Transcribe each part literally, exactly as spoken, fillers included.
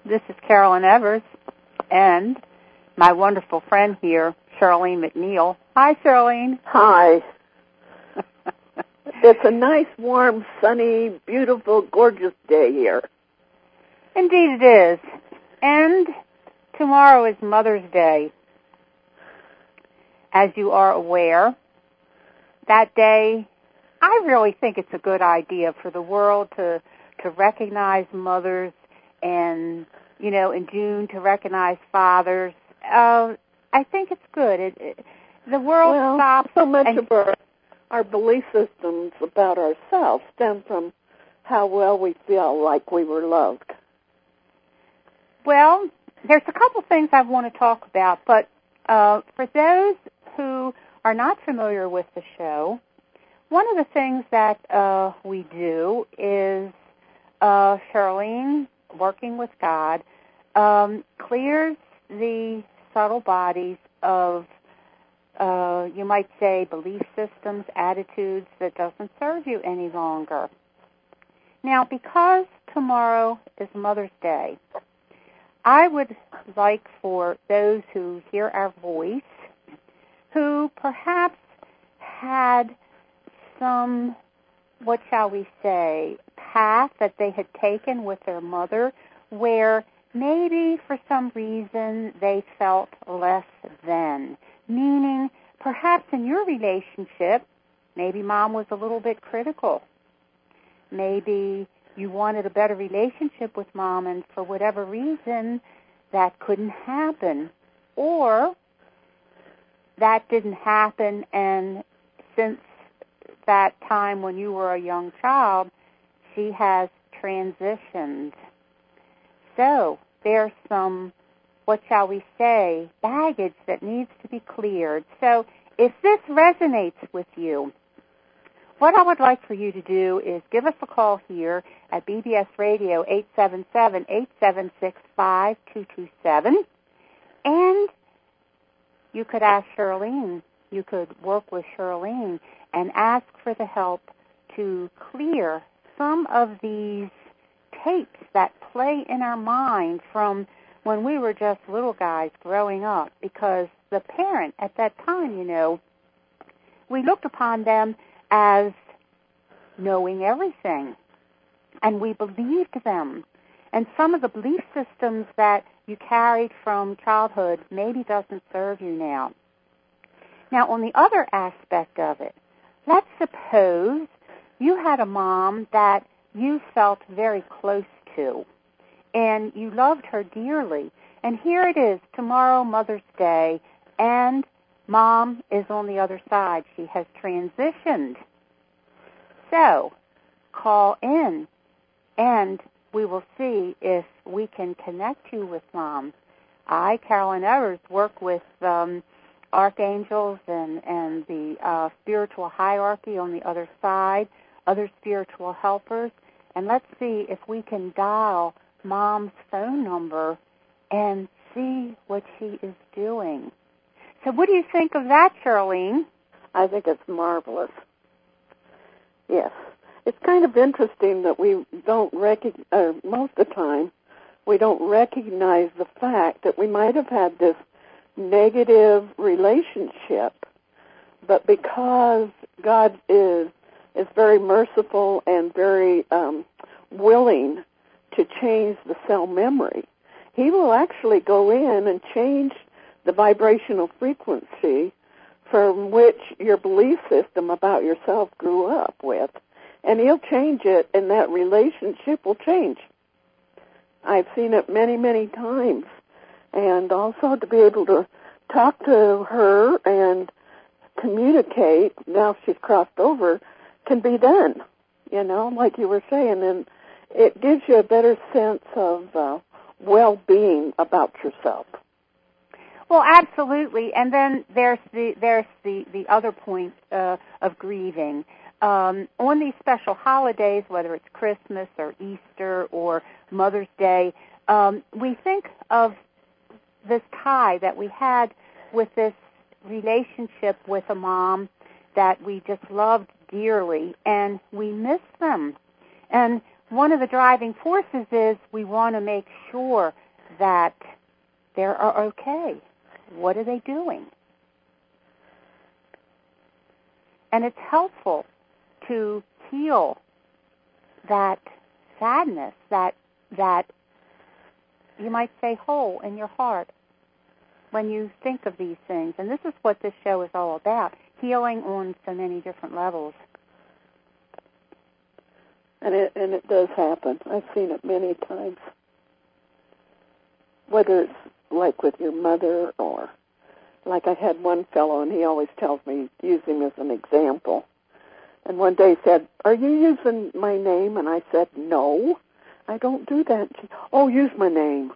This is Carolyn Evers and my wonderful friend here, Charlene McNeil. Hi, Charlene. Hi. It's a nice, warm, sunny, beautiful, gorgeous day here. Indeed it is. And tomorrow is Mother's Day. As you are aware, that day, I really think it's a good idea for the world to, to recognize mothers and, you know, in June to recognize fathers. Uh, I think it's good. It, it, the world well, stops. So much and, of our, our belief systems about ourselves stem from how well we feel like we were loved. Well, there's a couple things I want to talk about, but uh, for those who are not familiar with the show, one of the things that uh, we do is uh, Charlene, working with God, um, clears the subtle bodies of, uh, you might say, belief systems, attitudes that doesn't serve you any longer. Now, because tomorrow is Mother's Day, I would like for those who hear our voice, who perhaps had some, what shall we say, path that they had taken with their mother where maybe for some reason they felt less than, meaning perhaps in your relationship, maybe mom was a little bit critical. Maybe you wanted a better relationship with mom, and for whatever reason, that couldn't happen. Or that didn't happen, and since that time when you were a young child, she has transitioned. So there's some, what shall we say, baggage that needs to be cleared. So if this resonates with you, what I would like for you to do is give us a call here at B B S Radio, eight seven seven, eight seven six, five two two seven. And you could ask Charlene, you could work with Charlene and ask for the help to clear some of these tapes that play in our mind from when we were just little guys growing up, because the parent at that time, you know, we looked upon them as knowing everything, and we believed them. And some of the belief systems that you carried from childhood maybe doesn't serve you now. Now, on the other aspect of it, let's suppose you had a mom that you felt very close to, and you loved her dearly. And here it is, tomorrow, Mother's Day, and mom is on the other side. She has transitioned. So, call in, and we will see if we can connect you with mom. I, Carolyn Evers, work with um, archangels and, and the uh, spiritual hierarchy on the other side, other spiritual helpers, and let's see if we can dial mom's phone number and see what she is doing. So what do you think of that, Charlene? I think it's marvelous. Yes. It's kind of interesting that we don't recognize, uh, most of the time, we don't recognize the fact that we might have had this negative relationship, but because God is is very merciful and very um, willing to change the cell memory, He will actually go in and change the vibrational frequency from which your belief system about yourself grew up with, and He'll change it, and that relationship will change. I've seen it many, many times, and also to be able to talk to her and communicate, now she's crossed over, can be done, you know, like you were saying, and it gives you a better sense of uh, well-being about yourself. Well, absolutely, and then there's the there's the, the other point uh, of grieving. Um, on these special holidays, whether it's Christmas or Easter or Mother's Day, um, we think of this tie that we had with this relationship with a mom that we just loved dearly, and we miss them. And one of the driving forces is we want to make sure that they are okay. What are they doing? And it's helpful to heal that sadness, that that you might say hole in your heart when you think of these things. And this is what this show is all about, healing on so many different levels. And it and it does happen. I've seen it many times. Whether it's like with your mother or like I had one fellow, and he always tells me, use him as an example. And one day he said, are you using my name? And I said, no, I don't do that. She, oh, use my name.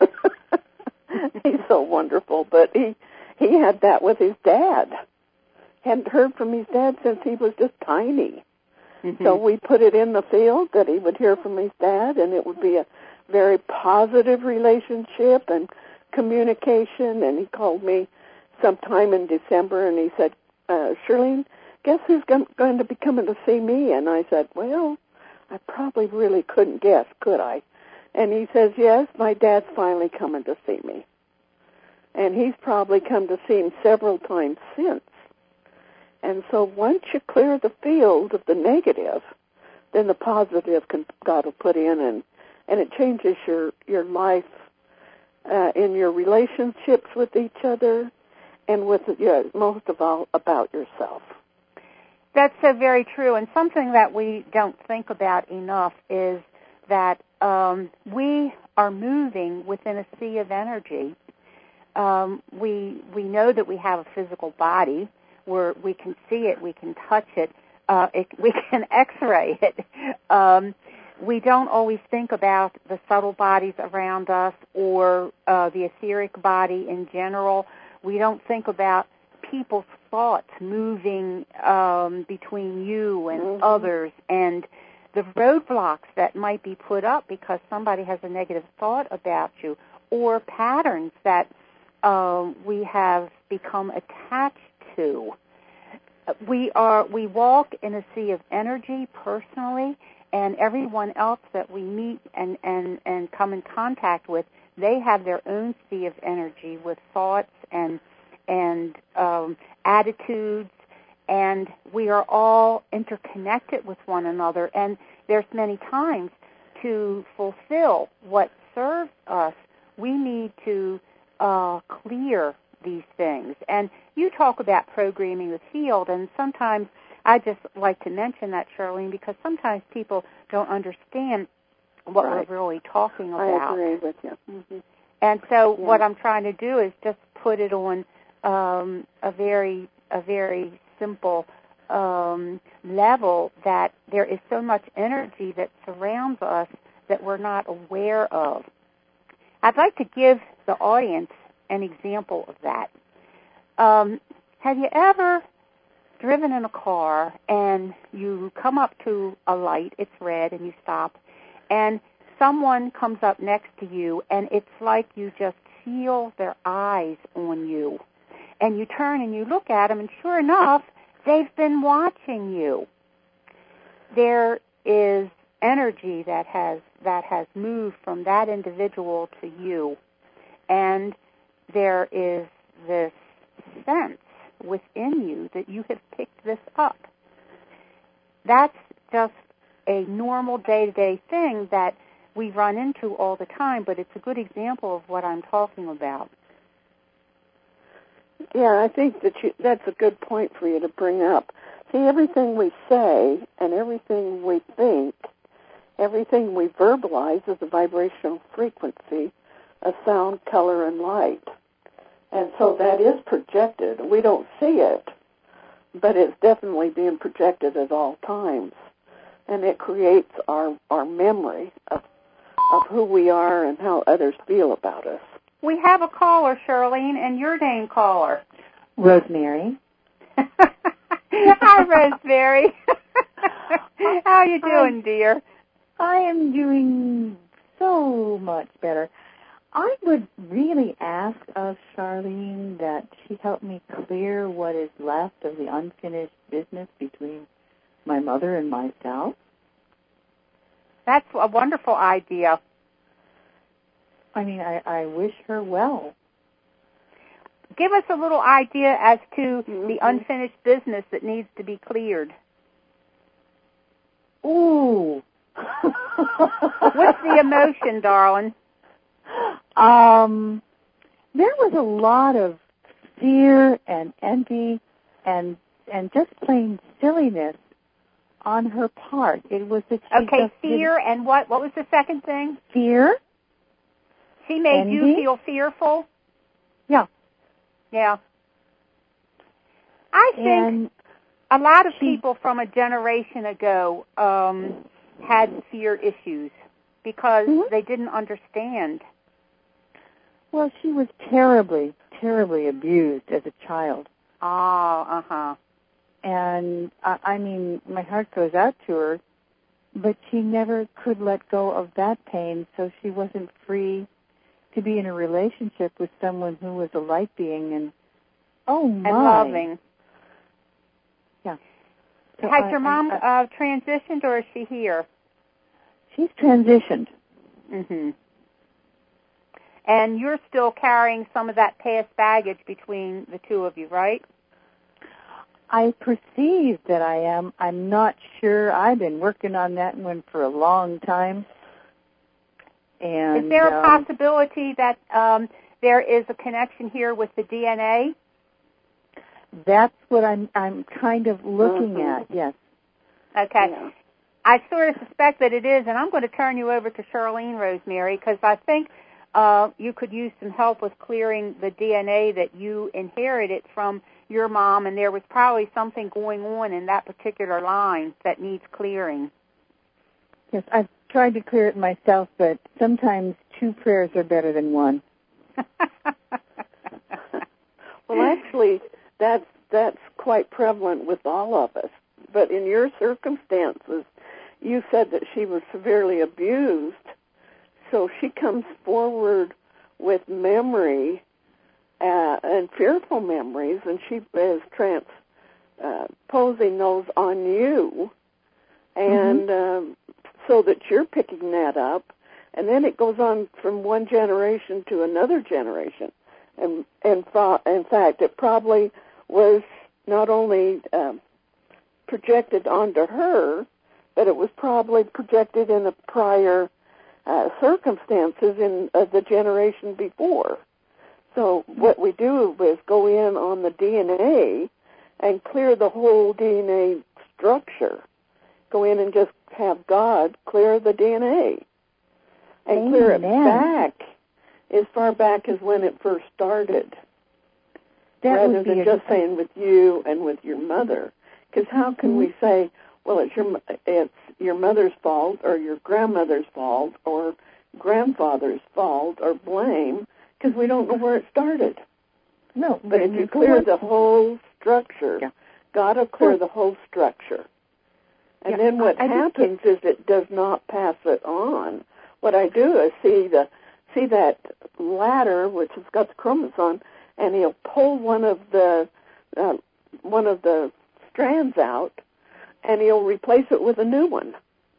He's so wonderful. But he, he had that with his dad. Hadn't heard from his dad since he was just tiny. Mm-hmm. So we put it in the field that he would hear from his dad, and it would be a very positive relationship and communication. And he called me sometime in December, and he said, uh, Shirlene, guess who's going to be coming to see me? And I said, well, I probably really couldn't guess, could I? And he says, yes, my dad's finally coming to see me. And he's probably come to see him several times since. And so once you clear the field of the negative, then the positive can, God will put in, and, and it changes your, your life uh, in your relationships with each other and with, yeah, most of all, about yourself. That's so very true. And something that we don't think about enough is that um, we are moving within a sea of energy. Um, we we know that we have a physical body where we can see it, we can touch it, uh, it we can X-ray it. Um, we don't always think about the subtle bodies around us or uh, the etheric body in general. We don't think about people's thoughts moving um, between you and mm-hmm. others, and the roadblocks that might be put up because somebody has a negative thought about you, or patterns that um, we have become attached to. We are we walk in a sea of energy personally, and everyone else that we meet and, and, and come in contact with, they have their own sea of energy with thoughts and and um, attitudes, and we are all interconnected with one another. And there's many times to fulfill what serves us, we need to uh, clear these things. And you talk about programming the field, and sometimes I just like to mention that, Charlene, because sometimes people don't understand what right. we're really talking about. I agree with you. Mm-hmm. And so yeah. what I'm trying to do is just put it on um, a very a very simple um, level, that there is so much energy that surrounds us that we're not aware of. I'd like to give the audience an example of that. Um, have you ever driven in a car and you come up to a light, it's red, and you stop, and someone comes up next to you, and it's like you just feel their eyes on you. And you turn and you look at them, and sure enough, they've been watching you. There is energy that has that has moved from that individual to you, and there is this sense within you that you have picked this up. That's just a normal day-to-day thing that we run into all the time, but it's a good example of what I'm talking about. Yeah, I think that you, that's a good point for you to bring up. See, everything we say and everything we think, everything we verbalize is a vibrational frequency, a sound, color, and light. And so that is projected. We don't see it, but it's definitely being projected at all times. And it creates our, our memory of, of who we are and how others feel about us. We have a caller, Charlene, and your name, caller. Rosemary. Hi, Rosemary. How are you doing, dear? I am doing so much better. I would really ask of Charlene that she help me clear what is left of the unfinished business between my mother and myself. That's a wonderful idea. I mean, I, I wish her well. Give us a little idea as to Mm-hmm. the unfinished business that needs to be cleared. Ooh. What's the emotion, darling? Um, there was a lot of fear and envy and and just plain silliness on her part. It was that she Okay, just fear and what? What was the second thing? fear. She made you Envy? feel fearful? Yeah. Yeah. I think And a lot of she, people from a generation ago um, had fear issues because Mhm. they didn't understand. well, she was terribly, terribly abused as a child. Oh, uh-huh. And, I, I mean, my heart goes out to her, but she never could let go of that pain, so she wasn't free to be in a relationship with someone who was a light being and, oh, my. And loving. Yeah. So Has I- your mom I- I- uh, transitioned, or is she here? She's transitioned. Mm-hmm. And you're still carrying some of that past baggage between the two of you, right? I perceive that I am. I'm not sure. I've been working on that one for a long time. And is there a um, possibility that um, there is a connection here with the D N A? that's what I'm I'm kind of looking Mhm. at, yes. Okay. Yeah. I sort of suspect that it is, and I'm going to turn you over to Charlene, Rosemary, because I think uh, you could use some help with clearing the D N A that you inherited from your mom, and there was probably something going on in that particular line that needs clearing. Yes, I've tried to clear it myself, but sometimes two prayers are better than one. Well, actually, that's that's quite prevalent with all of us. But in your circumstances, you said that she was severely abused, so she comes forward with memory uh, and fearful memories, and she is transposing those on you, and Mm-hmm. um, so that you're picking that up, and then it goes on from one generation to another generation. And, and in fact, it probably was not only um, projected onto her, but it was probably projected in the prior uh, circumstances in uh, the generation before. So what we do is go in on the D N A and clear the whole D N A structure. Go in and just have God clear the D N A and Amen. clear it back as far back as when it first started, That rather would be than a, just saying with you and with your mother. Because how can Mhm. we say, well, it's your it's your mother's fault or your grandmother's fault or grandfather's fault or blame, because we don't know where it started. No, But if you clear the whole structure, Yeah. God will clear the whole structure. And Yeah, then what I- I just happens is it does not pass it on. What I do is see the see that ladder, which has got the chromosome, and he'll pull one of the uh, one of the strands out, and he'll replace it with a new one.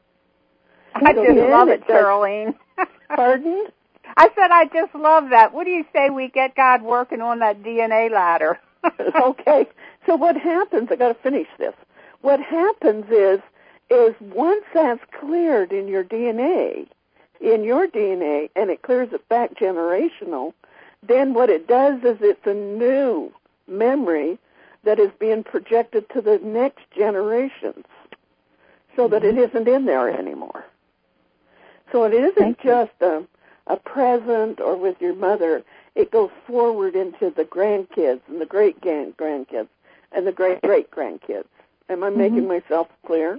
I So just then love it, it does- Charlene. Pardon? I said I just love that. What do you say we get God working on that D N A ladder? Okay. So what happens? I got to finish this. What happens is, is once that's cleared in your D N A, in your D N A, and it clears it back generational, then what it does is it's a new memory that is being projected to the next generations, so that it isn't in there anymore. So it isn't Thank you. just a, a present or with your mother. It goes forward into the grandkids and the great-grandkids and the great-great-grandkids. Am I making Mhm. myself clear?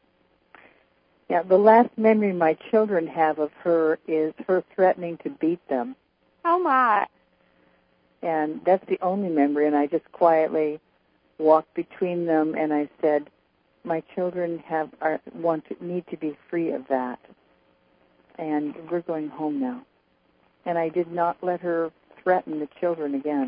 Yeah, the last memory my children have of her is her threatening to beat them. Oh, my. And that's the only memory, and I just quietly walked between them and I said, my children have are, want to, need to be free of that. And we're going home now. And I did not let her threaten the children again.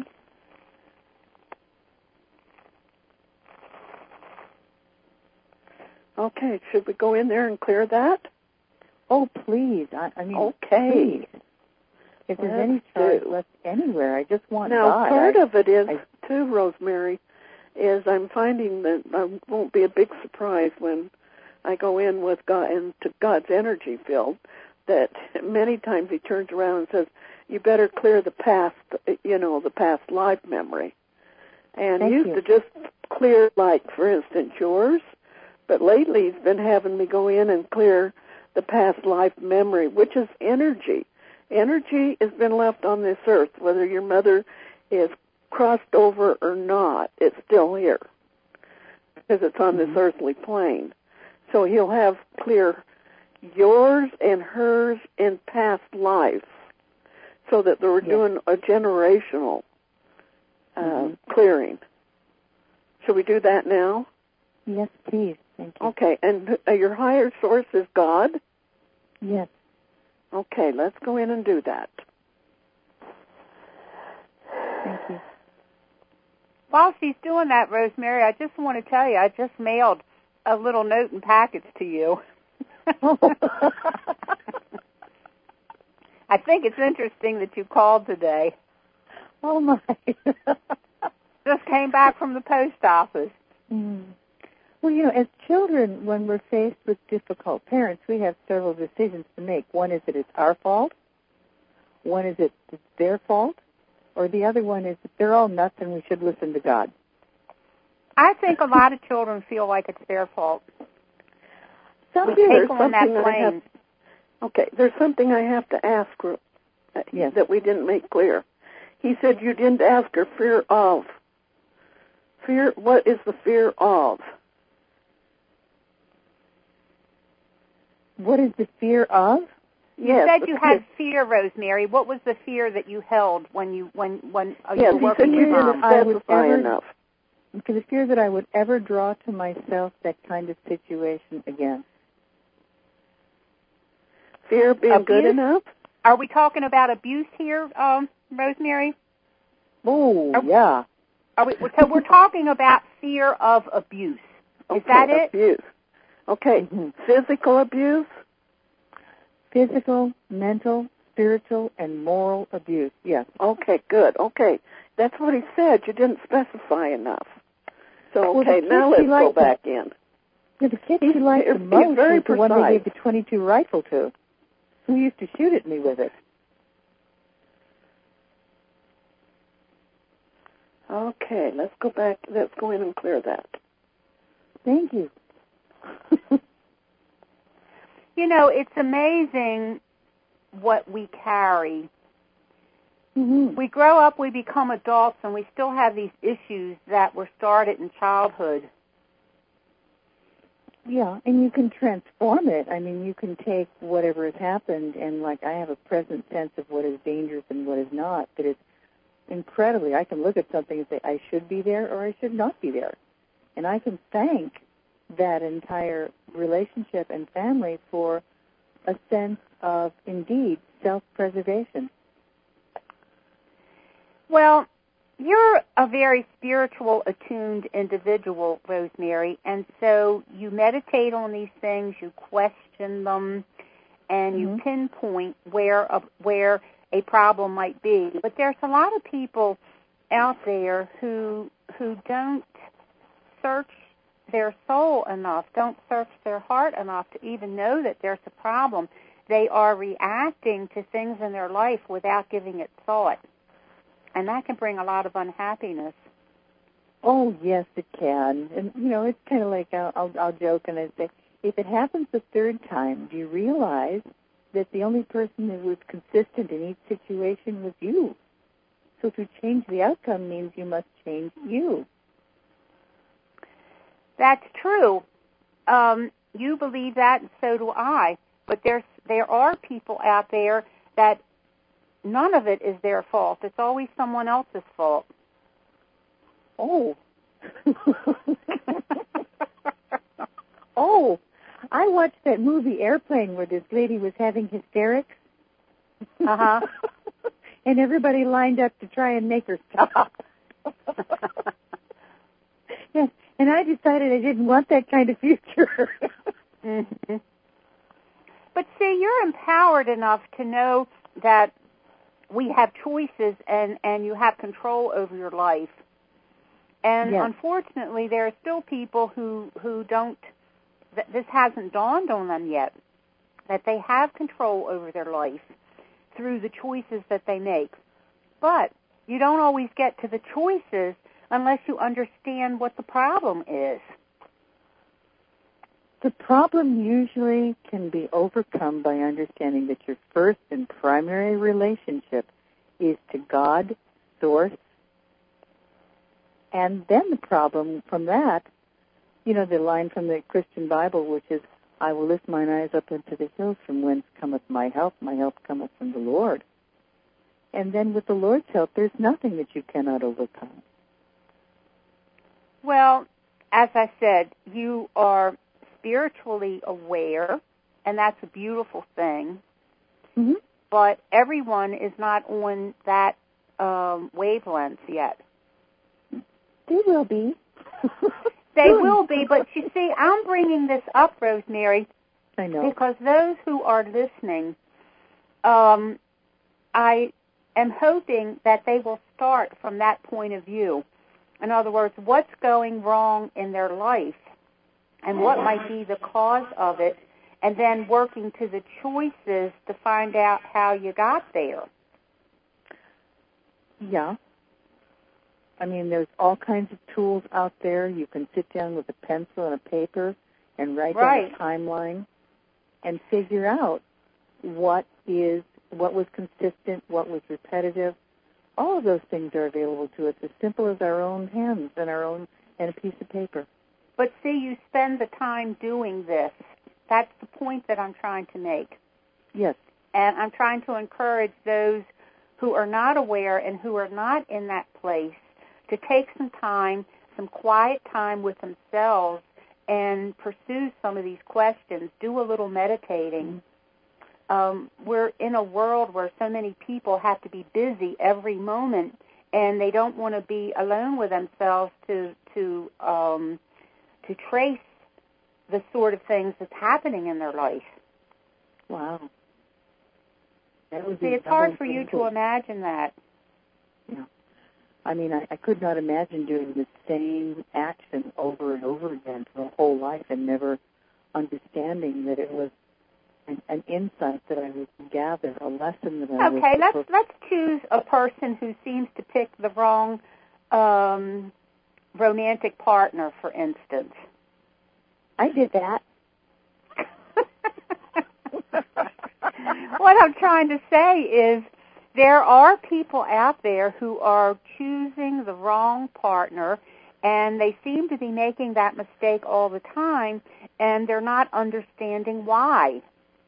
Okay, should we go in there and clear that? Oh, please. I, I mean, okay. Please. If there's Let's any charge do. left anywhere, I just want now, God. Now, part I, of it is, I, too, Rosemary, is I'm finding that I won't be a big surprise when I go in with God into God's energy field, that many times he turns around and says, you better clear the past, you know, the past life memory. And Thank he used you. to just clear, like, for instance, yours, but lately he's been having me go in and clear the past life memory, which is energy. Energy has been left on this earth, whether your mother is crossed over or not, it's still here, because it's on mm-hmm. this earthly plane. So he'll have clear yours and hers in past life, so that they were yes. doing a generational uh, mm-hmm. clearing. Should we do that now? Yes, please. Thank you. Okay, and uh, your higher source is God? Yes. Okay, let's go in and do that. Thank you. While she's doing that, Rosemary, I just want to tell you, I just mailed a little note and package to you. I think it's interesting that you called today. Oh, my. Just came back from the post office. Mm. Well, you know, as children, when we're faced with difficult parents, we have several decisions to make. One is that it's our fault. One is that it's their fault. Or the other one is that they're all nuts and we should listen to God. I think a lot of children feel like it's their fault. Some we take on that I blame. have, okay, there's something I have to ask her uh, yes. that we didn't make clear. He said you didn't ask her fear of. Fear, what is the fear of? What is the fear of? You yes, said you had fear, Rosemary. What was the fear that you held when you when when uh, yes, you were working you with didn't mom? specify enough. Because the fear that I would ever draw to myself that kind of situation again. Fear of being abuse? good enough? Are we talking about abuse here, um, Rosemary? Oh, are, yeah. Are we, so we're talking about fear of abuse. Is okay, that it? Abuse. Okay, mm-hmm. Physical abuse? Physical, mental, spiritual, and moral abuse, yes. Okay, good. Okay, that's what he said. You didn't specify enough. So, okay, well, now let's go back the, in. Yeah, the kid he liked the most was the one they gave the twenty-two rifle to, who used to shoot at me with it. Okay, let's go back. Let's go in and clear that. Thank you. You know, it's amazing what we carry. Mm-hmm. We grow up, we become adults, and we still have these issues that were started in childhood. Yeah, and you can transform it. I mean, you can take whatever has happened, and like I have a present sense of what is dangerous and what is not, that it's incredibly, I can look at something and say, I should be there or I should not be there. And I can thank that entire relationship and family for a sense of, indeed, self-preservation. Well, you're a very spiritual, attuned individual, Rosemary, and so you meditate on these things, you question them, and mm-hmm. you pinpoint where a, where a problem might be. But there's a lot of people out there who who don't search their soul enough, don't search their heart enough to even know that there's a problem. They are reacting to things in their life without giving it thought. And that can bring a lot of unhappiness. Oh, yes, it can. And, you know, it's kind of like, I'll, I'll, I'll joke and I say, if it happens the third time, do you realize that the only person who was consistent in each situation was you? So to change the outcome means you must change you. That's true. Um, you believe that, and so do I. But there's there are people out there that none of it is their fault. It's always someone else's fault. Oh. oh. I watched that movie Airplane where this lady was having hysterics. Uh-huh. And everybody lined up to try and make her stop. Yes. And I decided I didn't want that kind of future. Mm-hmm. But see, you're empowered enough to know that we have choices and, and you have control over your life. And yes. unfortunately, there are still people who, who don't, that this hasn't dawned on them yet, that they have control over their life through the choices that they make. But you don't always get to the choices unless you understand what the problem is. The problem usually can be overcome by understanding that your first and primary relationship is to God, Source, and then the problem from that, you know, the line from the Christian Bible, which is, I will lift mine eyes up into the hills from whence cometh my help. My help cometh from the Lord. And then with the Lord's help, there's nothing that you cannot overcome. Well, as I said, you are spiritually aware, and that's a beautiful thing. Mm-hmm. But everyone is not on that um, wavelength yet. They will be. They will be, but you see, I'm bringing this up, Rosemary, I know. because those who are listening, um, I am hoping that they will start from that point of view. In other words, what's going wrong in their life and what might be the cause of it, and then working to the choices to find out how you got there. Yeah. I mean, there's all kinds of tools out there. You can sit down with a pencil and a paper and write right. down a timeline and figure out what is, what was consistent, what was repetitive. All of those things are available to us, as simple as our own hands and our own and a piece of paper. But see, you spend the time doing this. That's the point that I'm trying to make. Yes. And I'm trying to encourage those who are not aware and who are not in that place to take some time, some quiet time with themselves and pursue some of these questions. Do a little meditating. Um, we're in a world where so many people have to be busy every moment, and they don't want to be alone with themselves to to um, to trace the sort of things that's happening in their life. Wow. That would See, be it's hard for you to imagine that. Yeah. I mean, I, I could not imagine doing the same action over and over again for a whole life and never understanding that it was an, an insight that I would gather, a lesson that I would... Okay, let's, let's choose a person who seems to pick the wrong um, romantic partner, for instance. I did that. What I'm trying to say is there are people out there who are choosing the wrong partner, and they seem to be making that mistake all the time, and they're not understanding why.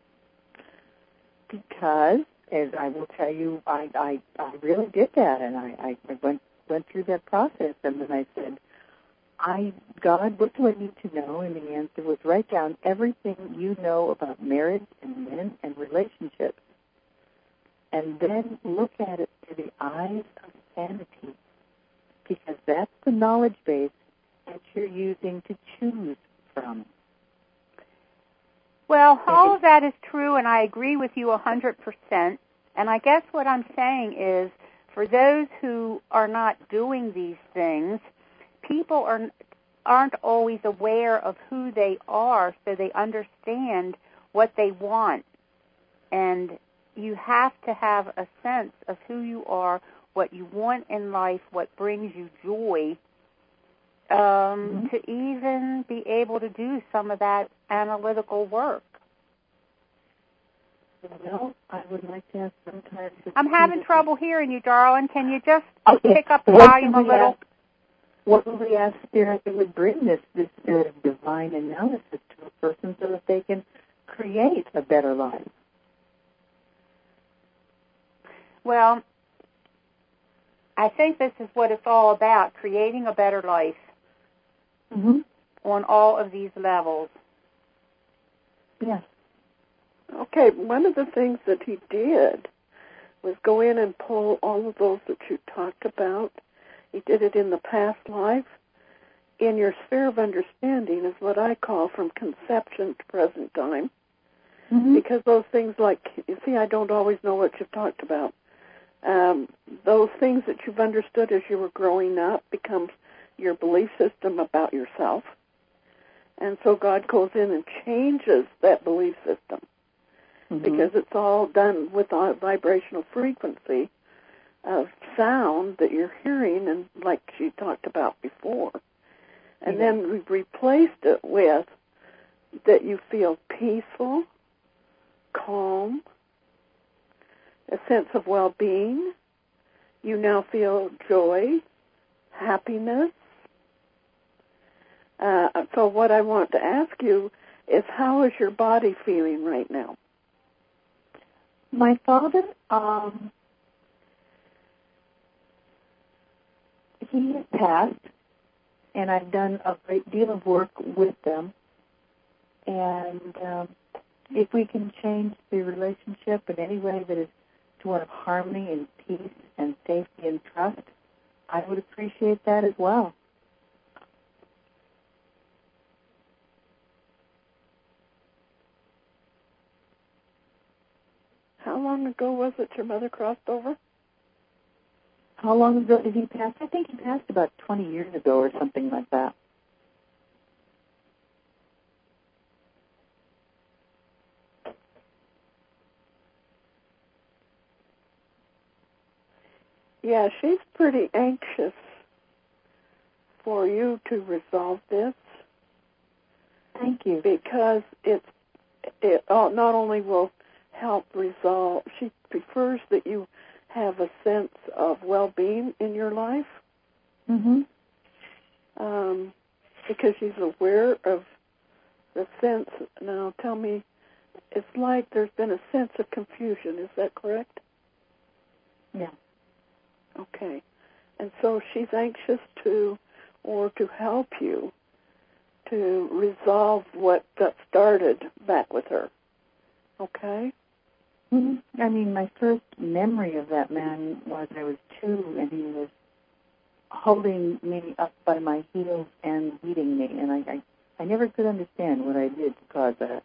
Because, as I will tell you, I, I, I really did that, and I, I went went through that process, and then I said, I, God, what do I need to know? And the answer was, write down everything you know about marriage and men and relationships, and then look at it through the eyes of sanity, because that's the knowledge base that you're using to choose from. Well, all of that is true, and I agree with you one hundred percent. And I guess what I'm saying is, for those who are not doing these things, people are, aren't always aware of who they are, so they understand what they want. And you have to have a sense of who you are, what you want in life, what brings you joy, um, mm-hmm. to even be able to do some of that analytical work. Well, I would like to ask sometimes... I'm having trouble hearing you, darling. Can you just okay. pick up the what volume a little? Ask, what would we ask Spirit that would bring this, this spirit of divine analysis to a person so that they can create a better life? Well, I think this is what it's all about, creating a better life mm-hmm. on all of these levels. Yes. Okay, one of the things that he did was go in and pull all of those that you talked about. He did it in the past life. In your sphere of understanding is what I call from conception to present time. Mm-hmm. Because those things like, you see, I don't always know what you've talked about. Um, those things that you've understood as you were growing up becomes your belief system about yourself. And so God goes in and changes that belief system. Mm-hmm. Because it's all done with a vibrational frequency of sound that you're hearing, and like she talked about before. And yeah. then we've replaced it with that you feel peaceful, calm, a sense of well-being. You now feel joy, happiness. Uh, so what I want to ask you is, how is your body feeling right now? My father, um, he has passed, and I've done a great deal of work with them. And um, if we can change the relationship in any way that is to one of harmony and peace and safety and trust, I would appreciate that as well. How long ago was it your mother crossed over? How long ago did he pass? I think he passed about twenty years ago or something like that. Yeah, she's pretty anxious for you to resolve this. Thank you. Because it's, it not only will help resolve, she prefers that you have a sense of well-being in your life. Mm-hmm. Um, because she's aware of the sense. Now, tell me, it's like there's been a sense of confusion. Is that correct? Yeah. Okay. And so she's anxious to, or to help you to resolve what got started back with her. Okay? Mm-hmm. I mean, my first memory of that man was I was two, and he was holding me up by my heels and beating me, and I, I, I never could understand what I did to cause that.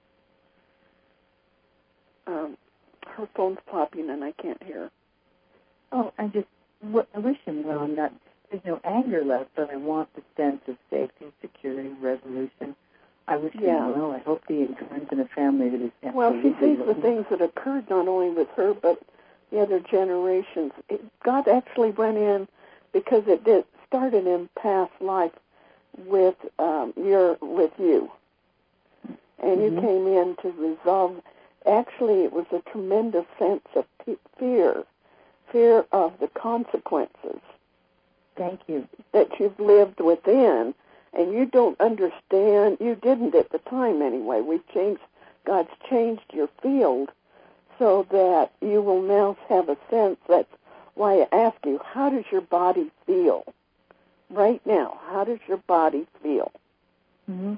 Um, her phone's popping, and I can't hear. Oh, I just, what, I wish him well. I'm not, there's no anger left, but I want the sense of safety, security, resolution. I wish yeah. him well. I hope he comes in a family that is absolutely well, she sees loving. the things that occurred not only with her, but the other generations. It, God actually went in because it did started in past life with um, your with you, and mm-hmm. you came in to resolve. Actually, it was a tremendous sense of p- fear, fear of the consequences. Thank you. That you've lived within, and you don't understand. You didn't at the time anyway. We've changed. God's changed your field so that you will now have a sense. That's why I ask you, how does your body feel right now? How does your body feel? Mm-hmm.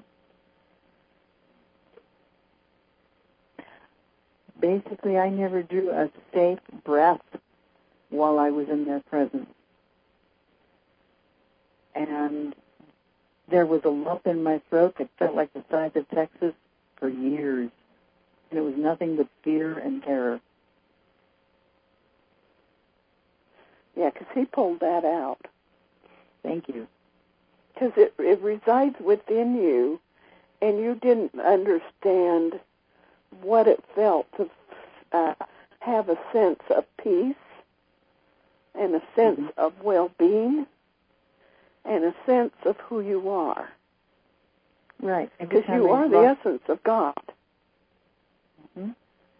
Basically, I never drew a safe breath while I was in their presence. And there was a lump in my throat that felt like the size of Texas for years. And it was nothing but fear and terror. Yeah, because he pulled that out. Thank you. Because it, it resides within you, and you didn't understand what it felt to uh, have a sense of peace and a sense mm-hmm. of well-being and a sense of who you are. Right. Because you are the lost... essence of God. Mm-hmm.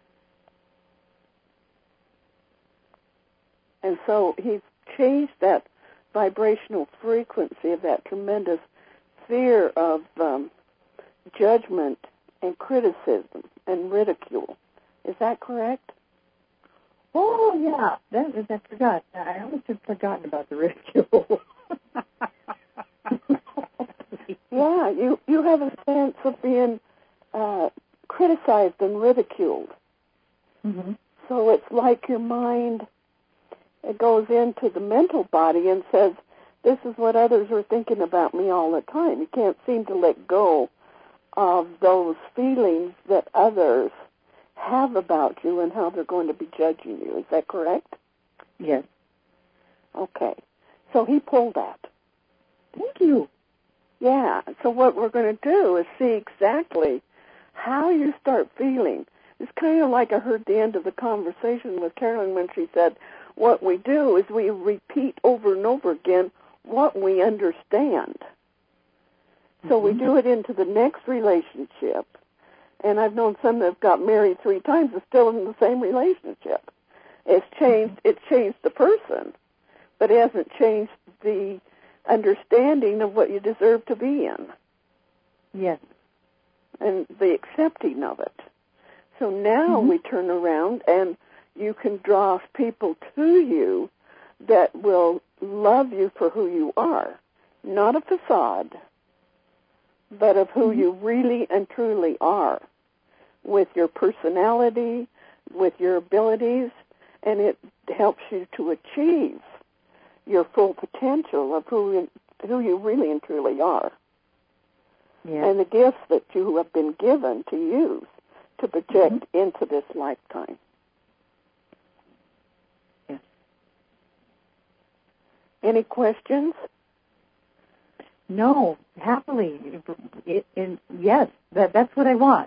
And so he's changed that vibrational frequency of that tremendous fear of um, judgment and criticism and ridicule. Is that correct? Oh, yeah. That is, I forgot. I almost had forgotten about the ridicule. Yeah, you, you have a sense of being uh, criticized and ridiculed. Mm-hmm. So it's like your mind it goes into the mental body and says, this is what others are thinking about me all the time. You can't seem to let go of those feelings that others have about you and how they're going to be judging you. Is that correct? Yes. Okay. So he pulled that. Thank you. Yeah. So what we're going to do is see exactly how you start feeling. It's kind of like I heard the end of the conversation with Carolyn when she said, what we do is we repeat over and over again what we understand. So we do it into the next relationship. And I've known some that have got married three times and still in the same relationship. It's changed, it's changed the person, but it hasn't changed the understanding of what you deserve to be in. Yes. And the accepting of it. So now mm-hmm. we turn around and you can draw people to you that will love you for who you are, not a facade, but of who mm-hmm. you really and truly are, with your personality, with your abilities, and it helps you to achieve your full potential of who who you really and truly are. Yeah. And the gifts that you have been given to use to project mm-hmm. into this lifetime. Yes. Any questions? No, happily. It, it, yes, that, that's what I want.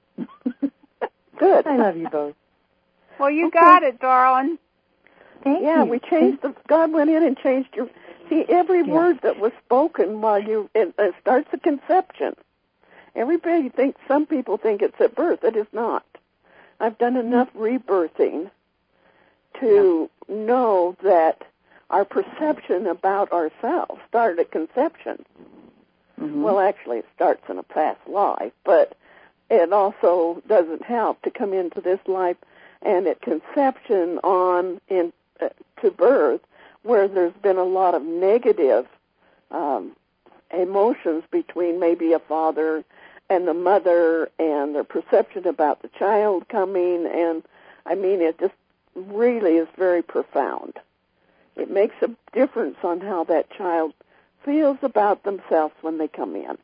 Good. I love you both. Well, you okay. got it, darling. Thank yeah, you. we changed the, God went in and changed your, see, every yeah. word that was spoken while you, it, it starts a conception. Everybody thinks, some people think it's at birth. It is not. I've done enough rebirthing to yeah. know that our perception about ourselves started at conception. Mm-hmm. Well, actually, it starts in a past life, but it also doesn't help to come into this life and at conception on in uh, to birth, where there's been a lot of negative um, emotions between maybe a father and the mother and their perception about the child coming, and I mean, it just really is very profound. It makes a difference on how that child feels about themselves when they come in.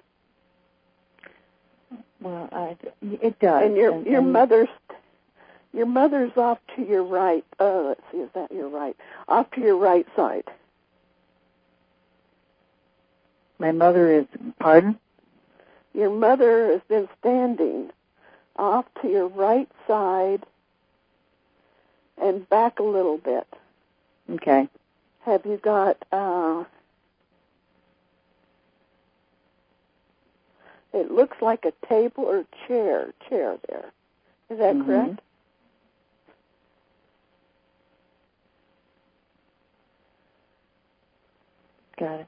Well, I, it does. And your and, your and mother's your mother's off to your right. Uh, let's see, is that your right? Off to your right side. My mother is, pardon? Your mother has been standing off to your right side and back a little bit. Okay. Have you got, uh, it looks like a table or chair, chair there. Is that mm-hmm. correct? Got it.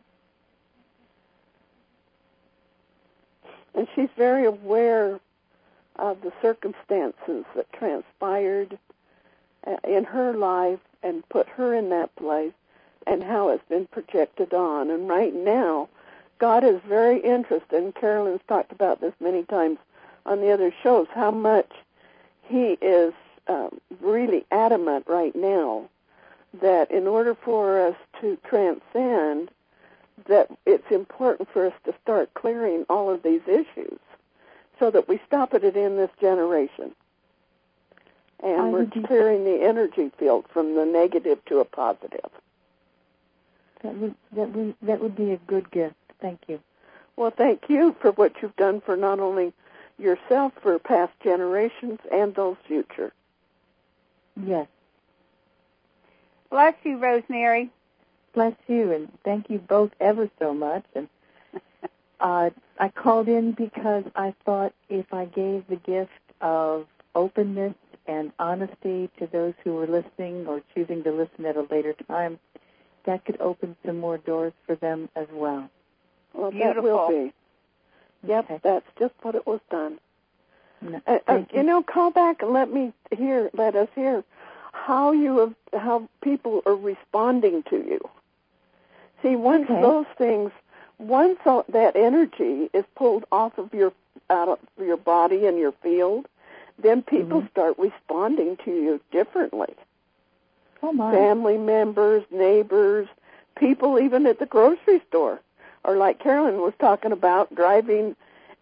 And she's very aware of the circumstances that transpired in her life and put her in that place and how it's been projected on. And right now, God is very interested, and Carolyn's talked about this many times on the other shows, how much he is um, really adamant right now that in order for us to transcend, that it's important for us to start clearing all of these issues so that we stop it in this generation. And I we're clearing the energy field from the negative to a positive. That would, that would, that would be a good gift. Thank you. Well, thank you for what you've done for not only yourself, for past generations and those future. Yes. Bless you, Rosemary. Bless you, and thank you both ever so much. And uh, I called in because I thought if I gave the gift of openness and honesty to those who were listening or choosing to listen at a later time, that could open some more doors for them as well. Well, Beautiful. that will be. Yep, okay. That's just what it was done. No, uh, uh, you. you know, call back and let me hear, let us hear how you have, how people are responding to you. See, once okay. those things, once that energy is pulled off of your out of your body and your field, then people mm-hmm. start responding to you differently. Oh my. Family members, neighbors, people even at the grocery store, or like Carolyn was talking about, driving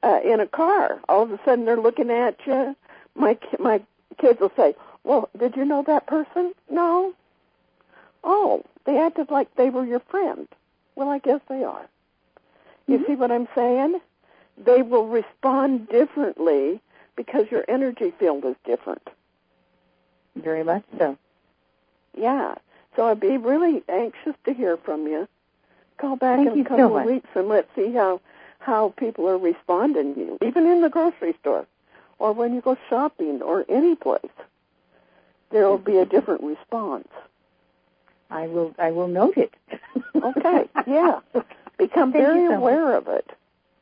uh, in a car. All of a sudden they're looking at you. My my kids will say, well, did you know that person? No. Oh, they acted like they were your friend. Well, I guess they are. You mm-hmm. see what I'm saying? They will respond differently because your energy field is different. Very much so. Yeah. So I'd be really anxious to hear from you. Call back Thank in a couple of weeks and let's see how, how people are responding to you, even in the grocery store or when you go shopping or any place. There will be a different response. I will I will note it. Okay, yeah. Become Thank very so aware of it.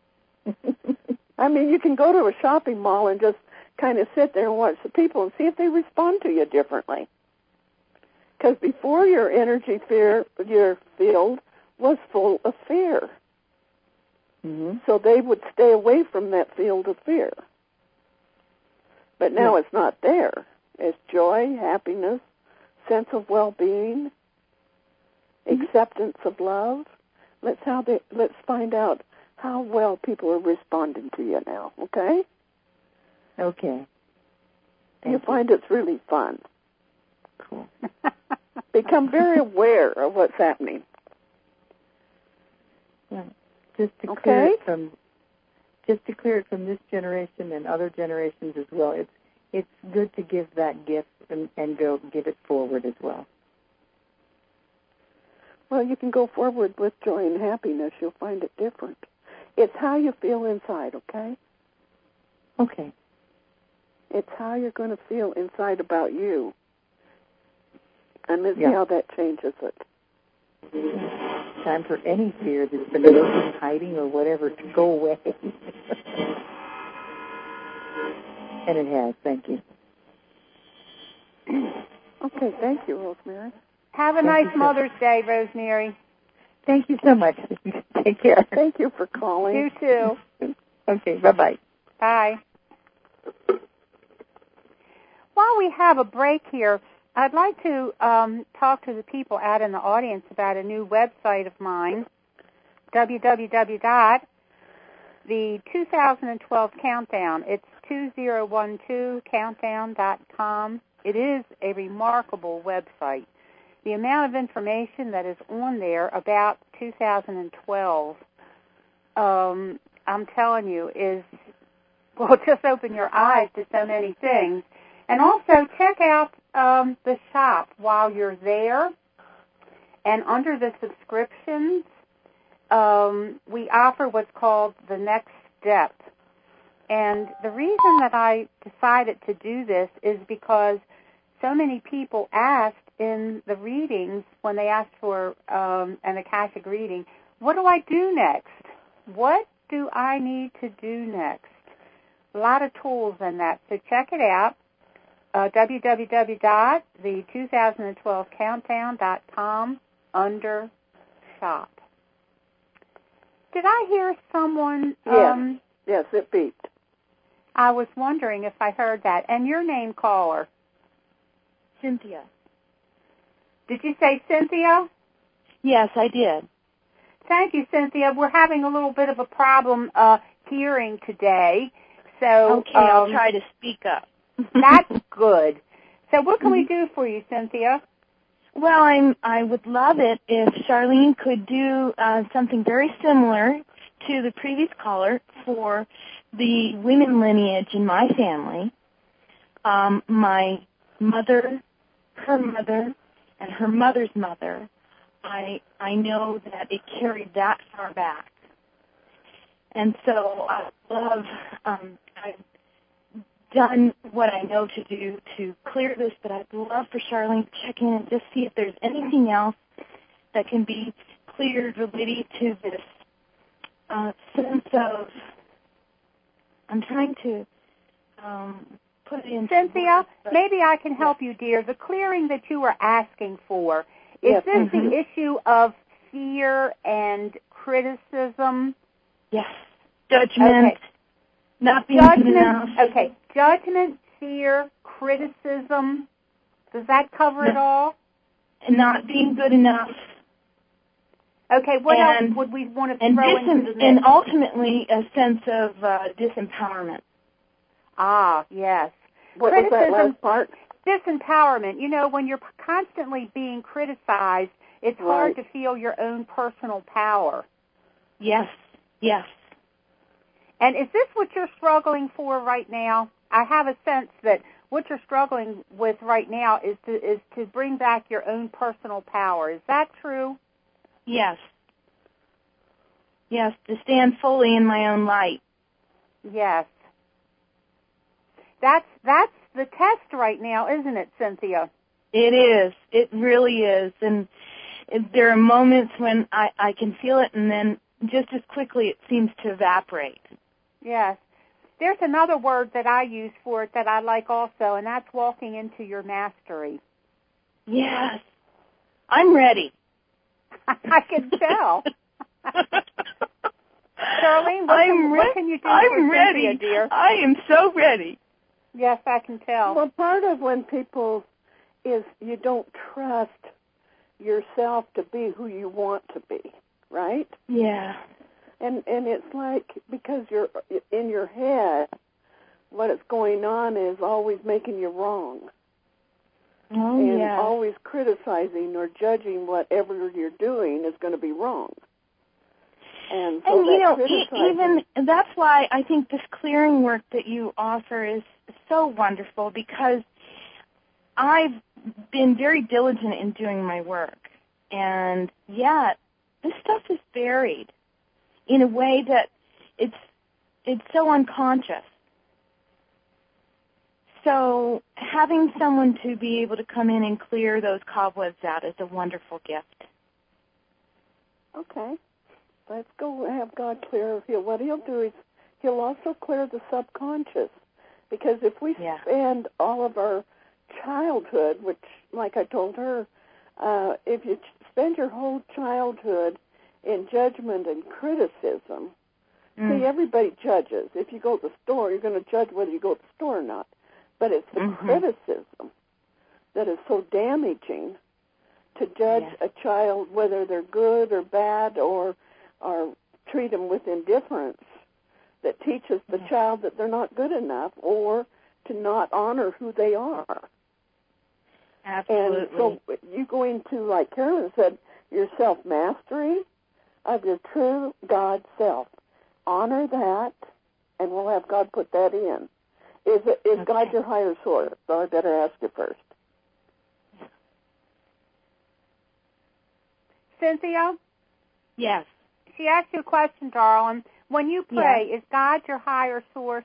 I mean, you can go to a shopping mall and just kind of sit there and watch the people and see if they respond to you differently. Because before your energy fear, your field was full of fear. Mm-hmm. So they would stay away from that field of fear. But now yeah. it's not there. It's joy, happiness, sense of well-being, mm-hmm. acceptance of love. Let's how they, let's find out how well people are responding to you now, okay? Okay. You'll you. find it's really fun. Cool. Become very aware of what's happening. Yeah. Just to okay? clear it from just to clear it from this generation and other generations as well. It's it's good to give that gift and, and go give it forward as well. Well, you can go forward with joy and happiness. You'll find it different. It's how you feel inside, okay? Okay. It's how you're going to feel inside about you. And let's yeah. see how that changes it. Time for any fear that's been lurking, hiding, or whatever to go away. And it has. Thank you. Okay, thank you, Rosemary. Have a Thank nice Mother's so. Day, Rosemary. Thank you so much. Take care. Thank you for calling. You too. Okay, bye-bye. Bye. While we have a break here, I'd like to um, talk to the people out in the audience about a new website of mine, w w w dot the two thousand twelve countdown. It's two thousand twelve countdown dot com. It is a remarkable website. The amount of information that is on there about two thousand twelve, um, I'm telling you, is, well, just open your eyes to so many things. And also check out um, the shop while you're there. And under the subscriptions, um, we offer what's called the Next Step. And the reason that I decided to do this is because so many people asked in the readings, when they asked for um, an Akashic reading, what do I do next? What do I need to do next? A lot of tools in that. So check it out. Uh, w w w dot the two thousand twelve countdown dot com under shop. Did I hear someone? Yes, um, yes, it beeped. I was wondering if I heard that. And your name, caller? Cynthia. Did you say Cynthia? Yes, I did. Thank you, Cynthia. We're having a little bit of a problem uh, hearing today. So Okay, um, I'll try to speak up. That's good. So what can we do for you, Cynthia? Well, I'm, I would love it if Charlene could do uh, something very similar to the previous caller for the women lineage in my family. Um, my mother, her mother, and her mother's mother, I I know that it carried that far back. And so I love, um, I've done what I know to do to clear this, but I'd love for Charlene to check in and just see if there's anything else that can be cleared related to this uh, sense of, I'm trying to um, put it in. Cynthia, maybe I can help yes. you, dear. The clearing that you were asking for, is yes. this mm-hmm. the issue of fear and criticism? Yes. Judgment. Okay. Not being Judgment, good enough. Okay. Judgment, fear, criticism. Does that cover no. it all? And not being good enough. Okay, what and, else would we want to and throw dis- into the mix? And ultimately a sense of uh, disempowerment. Ah, yes. What was that last part? Disempowerment. You know, when you're constantly being criticized, it's Right. hard to feel your own personal power. Yes, yes. And is this what you're struggling for right now? I have a sense that what you're struggling with right now is to is to bring back your own personal power. Is that true? Yes. Yes, to stand fully in my own light. Yes. That's that's the test right now, isn't it, Cynthia? It is. It really is. And it, there are moments when I, I can feel it, and then just as quickly it seems to evaporate. Yes. There's another word that I use for it that I like also, and that's walking into your mastery. Yes. I'm ready. I can tell. Charlene, what, I'm can, re- what can you do I'm for ready. Cynthia, dear? I am so ready. Yes, I can tell. Well, part of when people is you don't trust yourself to be who you want to be, right? Yeah. And and it's like because you're in your head, what is going on is always making you wrong. Oh, and yeah. always criticizing or judging whatever you're doing is going to be wrong. And so and you know, criticizing... even that's why I think this clearing work that you offer is so wonderful, because I've been very diligent in doing my work, and yet this stuff is buried in a way that it's it's so unconscious. So having someone to be able to come in and clear those cobwebs out is a wonderful gift. Okay. Let's go have God clear. He'll, what he'll do is he'll also clear the subconscious. Because if we yeah. spend all of our childhood, which, like I told her, uh, if you spend your whole childhood in judgment and criticism, mm. see, everybody judges. If you go to the store, you're going to judge whether you go to the store or not. But it's the mm-hmm. criticism that is so damaging to judge yes. a child, whether they're good or bad, or or treat them with indifference, that teaches the yes. child that they're not good enough or to not honor who they are. Absolutely. And so you go into, like Carolyn said, your self-mastery of your true God self. Honor that, and we'll have God put that in. Is it, is okay. God your higher source? So I better ask you first. Cynthia? Yes. She asked you a question, darling. When you pray, yes. is God your higher source?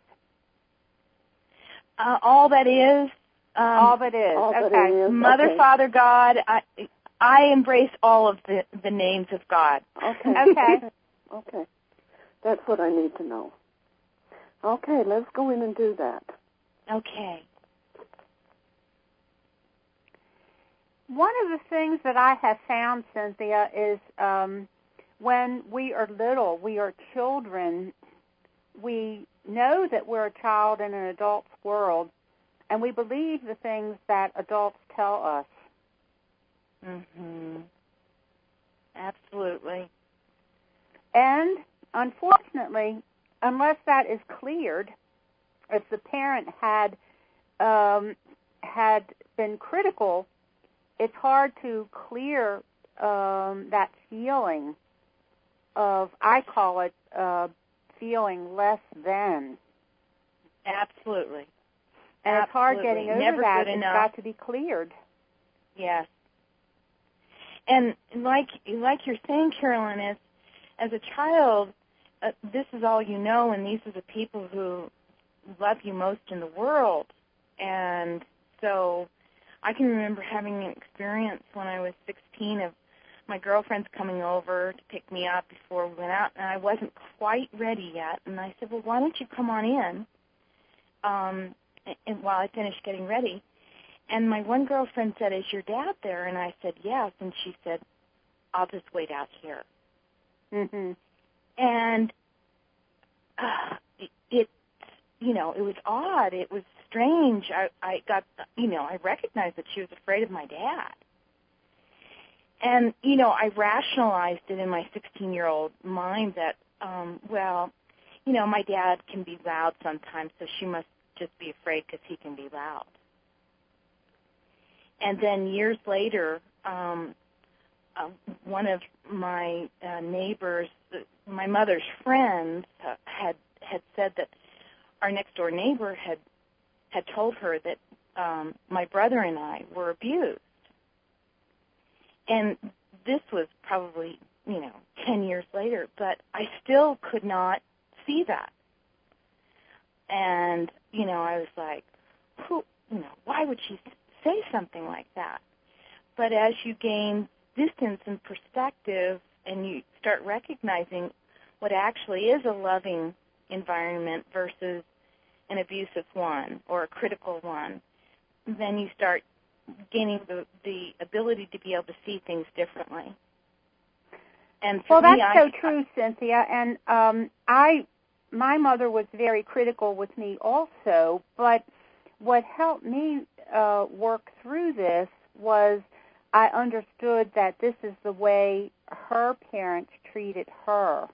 Uh, all that is. Um, all that is. All okay. that is. Mother, okay. Father, God. I, I embrace all of the, the names of God. Okay. okay. Okay. That's what I need to know. Okay, let's go in and do that. Okay. One of the things that I have found, Cynthia, is um, when we are little, we are children, we know that we're a child in an adult's world, and we believe the things that adults tell us. Mm-hmm. Absolutely. And, unfortunately, unless that is cleared, if the parent had um, had been critical, it's hard to clear um, that feeling of, I call it, uh, feeling less than. Absolutely. And Absolutely. it's hard getting over Never that. Good It's enough. got to be cleared. Yes. And like like you're saying, Carolyn, as as a child, uh, this is all you know, and these are the people who love you most in the world. And so I can remember having an experience when I was sixteen of my girlfriends coming over to pick me up before we went out, and I wasn't quite ready yet. And I said, well, why don't you come on in um, and while I finish getting ready? And my one girlfriend said, is your dad there? And I said, yes. And she said, I'll just wait out here. Mm-hmm. And uh, it, it, you know, it was odd. It was strange. I, I got, you know, I recognized that she was afraid of my dad. And, you know, I rationalized it in my sixteen-year-old mind that, um, well, you know, my dad can be loud sometimes, so she must just be afraid because he can be loud. And then years later, um, uh, one of my uh, neighbors, my mother's friends, uh, had had said that our next-door neighbor had had told her that um, my brother and I were abused. And this was probably, you know, ten years later, but I still could not see that. And, you know, I was like, who, you know, why would she say something like that? But as you gain distance and perspective and you start recognizing what actually is a loving environment versus an abusive one or a critical one, then you start gaining the, the ability to be able to see things differently. And for well, me, that's I, so true, Cynthia. And um, I, my mother was very critical with me also. But what helped me uh, work through this was I understood that this is the way her parents treated her.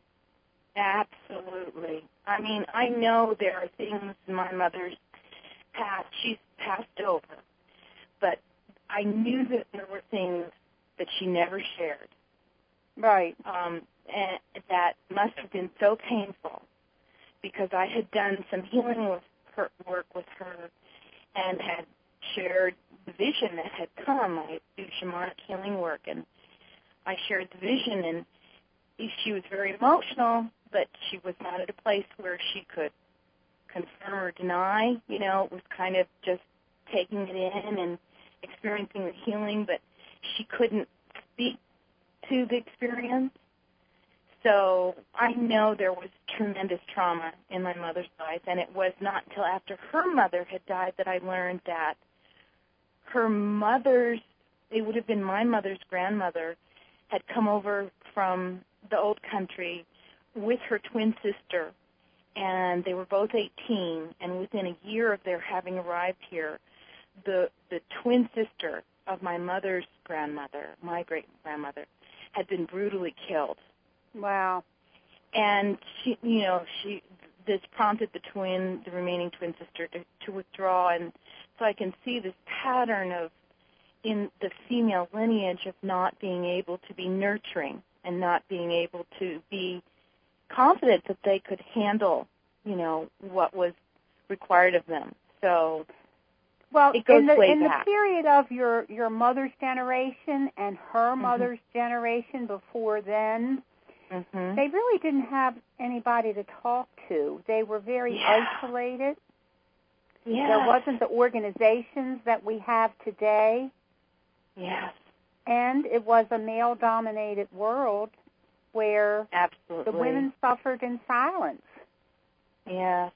Absolutely. I mean, I know there are things in my mother's past she's passed over. But I knew that there were things that she never shared. Right. Um, and that must have been so painful because I had done some healing with her, work with her and had shared the vision that had come. I do shamanic healing work, and I shared the vision, and she was very emotional, but she was not at a place where she could confirm or deny. You know, it was kind of just taking it in and experiencing the healing, but she couldn't speak to the experience. So I know there was tremendous trauma in my mother's life, and it was not until after her mother had died that I learned that her mother's, it would have been my mother's grandmother, had come over from the old country with her twin sister, and they were both eighteen, and within a year of their having arrived here, the the twin sister of my mother's grandmother, my great-grandmother, had been brutally killed. Wow. And she, you know, she this prompted the twin, the remaining twin sister, to, to withdraw, and so I can see this pattern of in the female lineage of not being able to be nurturing and not being able to be confident that they could handle, you know, what was required of them. So well, it goes in the way in back. the period of your your mother's generation and her Mm-hmm. mother's generation before then, Mm-hmm. they really didn't have anybody to talk to. They were very Yeah. isolated. Yes. There wasn't the organizations that we have today. Yes. And it was a male-dominated world where Absolutely. the women suffered in silence. Yes.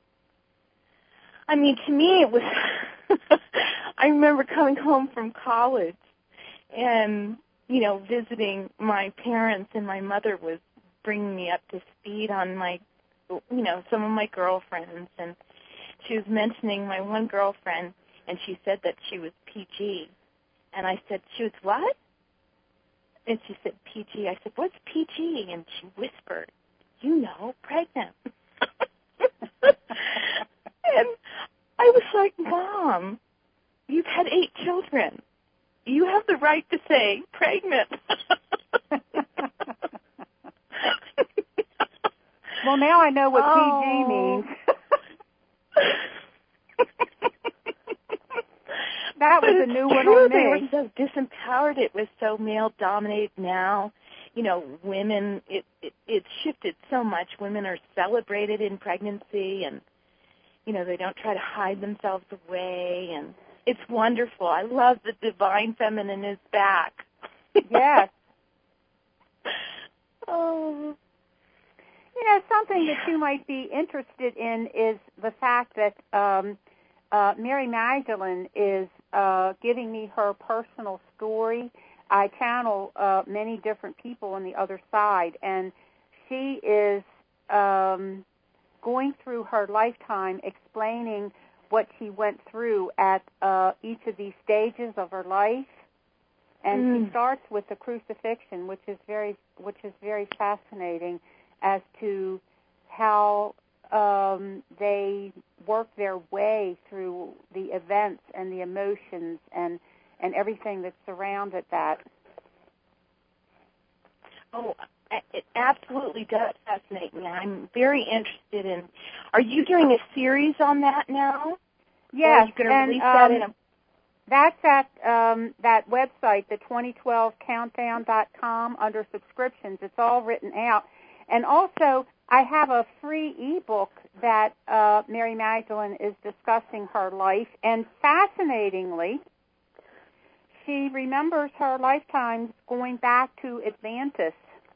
I mean, to me, it was, I remember coming home from college and, you know, visiting my parents, and my mother was bringing me up to speed on my, you know, some of my girlfriends, and she was mentioning my one girlfriend, and she said that she was P G. And I said, she was what? And she said, P G. I said, what's P G? And she whispered, you know, pregnant. And I was like, Mom, you've had eight children. You have the right to say pregnant. Well, now I know what oh. P G means. That was a new one on me. They were so disempowered. It was so male-dominated now. You know, women, it, it it's shifted so much. Women are celebrated in pregnancy, and, you know, they don't try to hide themselves away, and it's wonderful. I love the divine feminine is back. Yes. Oh. You know, something that you might be interested in is the fact that um, uh, Mary Magdalene is uh, giving me her personal story. I channel uh, many different people on the other side, and she is um, going through her lifetime explaining what she went through at uh, each of these stages of her life. And Mm. she starts with the crucifixion, which is very, which is very fascinating as to how um, they work their way through the events and the emotions and and everything that surrounded that. Oh, it absolutely does fascinate me. I'm very interested in. Are you doing a series on that now? Yes, or are you going to and release um, that in a? that's at um, that website, the twenty twelve countdown dot com, under subscriptions. It's all written out. And also, I have a free ebook that uh, Mary Magdalene is discussing her life. And fascinatingly, she remembers her lifetimes going back to Atlantis,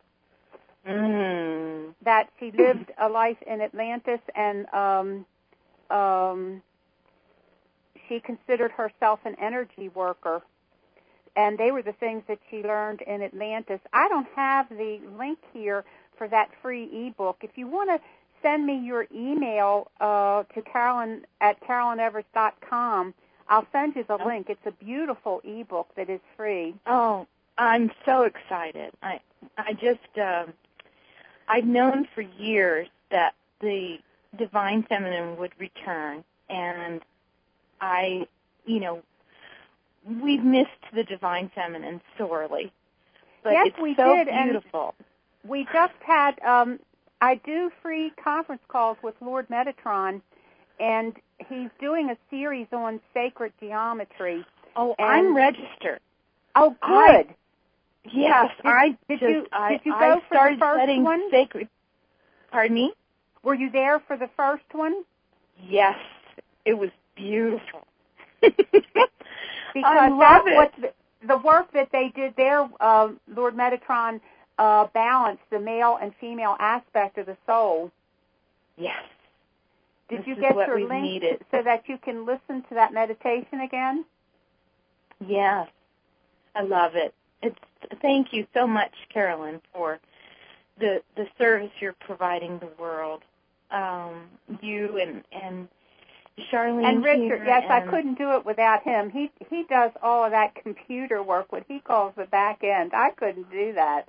Mm. that she lived a life in Atlantis, and um, um, she considered herself an energy worker. And they were the things that she learned in Atlantis. I don't have the link here for that free ebook. If you want to send me your email uh, to Carolyn at carolyn everest dot com, I'll send you the link. It's a beautiful ebook that is free. Oh, I'm so excited. I I just um, I've known for years that the Divine Feminine would return, and I, you know, we've missed the Divine Feminine sorely. But Yes, it's we so did, beautiful. and we just had, um, I do free conference calls with Lord Metatron, and he's doing a series on sacred geometry. Oh, and, I'm registered. Oh, good. I, yes, did, I did just, you, I, did you I go for started the first studying one? sacred. Pardon me? Were you there for the first one? Yes, it was beautiful. Because I love that's it. what the, the work that they did there, uh, Lord Metatron uh, balanced the male and female aspect of the soul. Yes. Did This you is get what your we've link needed. so that you can listen to that meditation again? Yes. I love it. It's thank you so much, Carolyn, for the the service you're providing the world. Um, you and and Charlene And Richard, here yes, and I couldn't do it without him. He he does all of that computer work, what he calls the back end. I couldn't do that.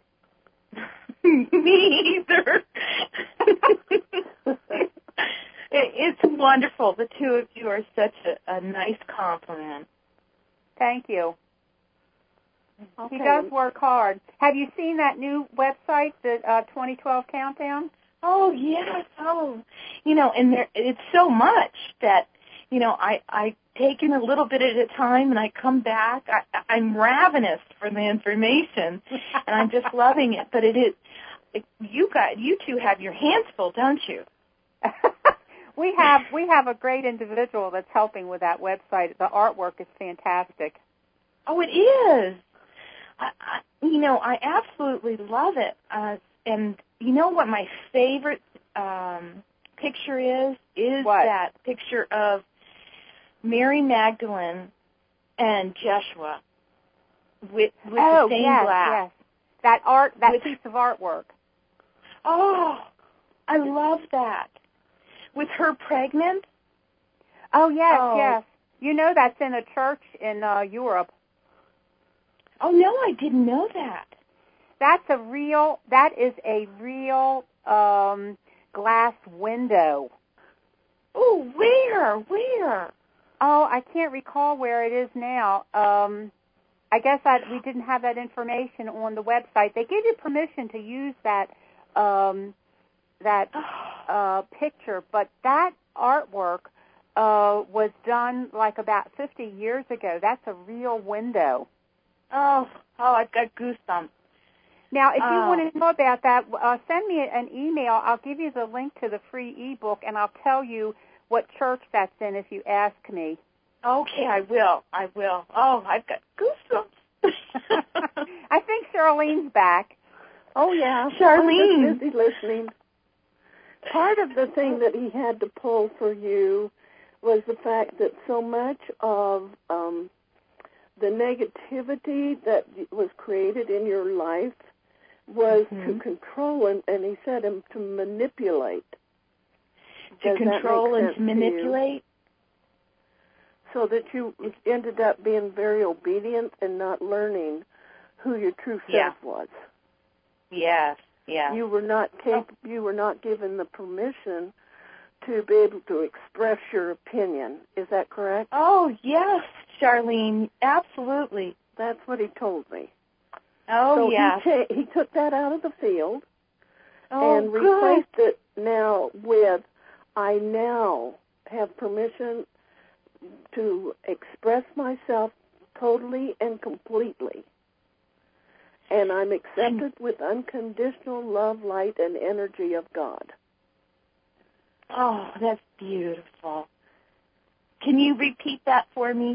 Me either. it, it's wonderful. The two of you are such a, a nice compliment. Thank you. Okay. He does work hard. Have you seen that new website, the uh, twenty twelve Countdown? Oh yes, oh, you know, and there it's so much that you know I I take in a little bit at a time, and I come back. I, I'm ravenous for the information, and I'm just loving it. But it is it, you got you two have your hands full, don't you? we have we have a great individual that's helping with that website. The artwork is fantastic. Oh, it is. I, I, you know, I absolutely love it. Uh, and you know what my favorite um, picture is? Is what? that picture of Mary Magdalene and Joshua with, with oh, the stained yes, glass. yes. That art, that with, piece of artwork. Oh, I love that. With her pregnant? Oh, yes, oh. yes. You know that's in a church in uh, Europe. Oh, no, I didn't know that. That's a real, that is a real um, glass window. Oh, where? Where? Oh, I can't recall where it is now. Um, I guess I, we didn't have that information on the website. They give you permission to use that um, that uh, picture, but that artwork uh, was done like about fifty years ago. That's a real window. Oh, oh, I've got goosebumps. Now, if you oh. want to know about that, uh, send me an email. I'll give you the link to the free ebook, and I'll tell you what church that's in if you ask me. Okay, I will. I will. Oh, I've got goosebumps. I think Charlene's back. Oh, yeah. Charlene. I'm just busy listening. Part of the thing that he had to pull for you was the fact that so much of um, the negativity that was created in your life was mm-hmm. to control and, and he said um, to manipulate. To Does control that make and sense to manipulate? So that you ended up being very obedient and not learning who your true Yeah. self was. Yes, yes. You were not cap- You were not given the permission to be able to express your opinion. Is that correct? Oh, yes, Charlene, absolutely. That's what he told me. Oh, so yes. he, ta- he took that out of the field oh, and good. replaced it now with, I now have permission to express myself totally and completely. And I'm accepted with unconditional love, light, and energy of God. Oh, that's beautiful. Can you repeat that for me?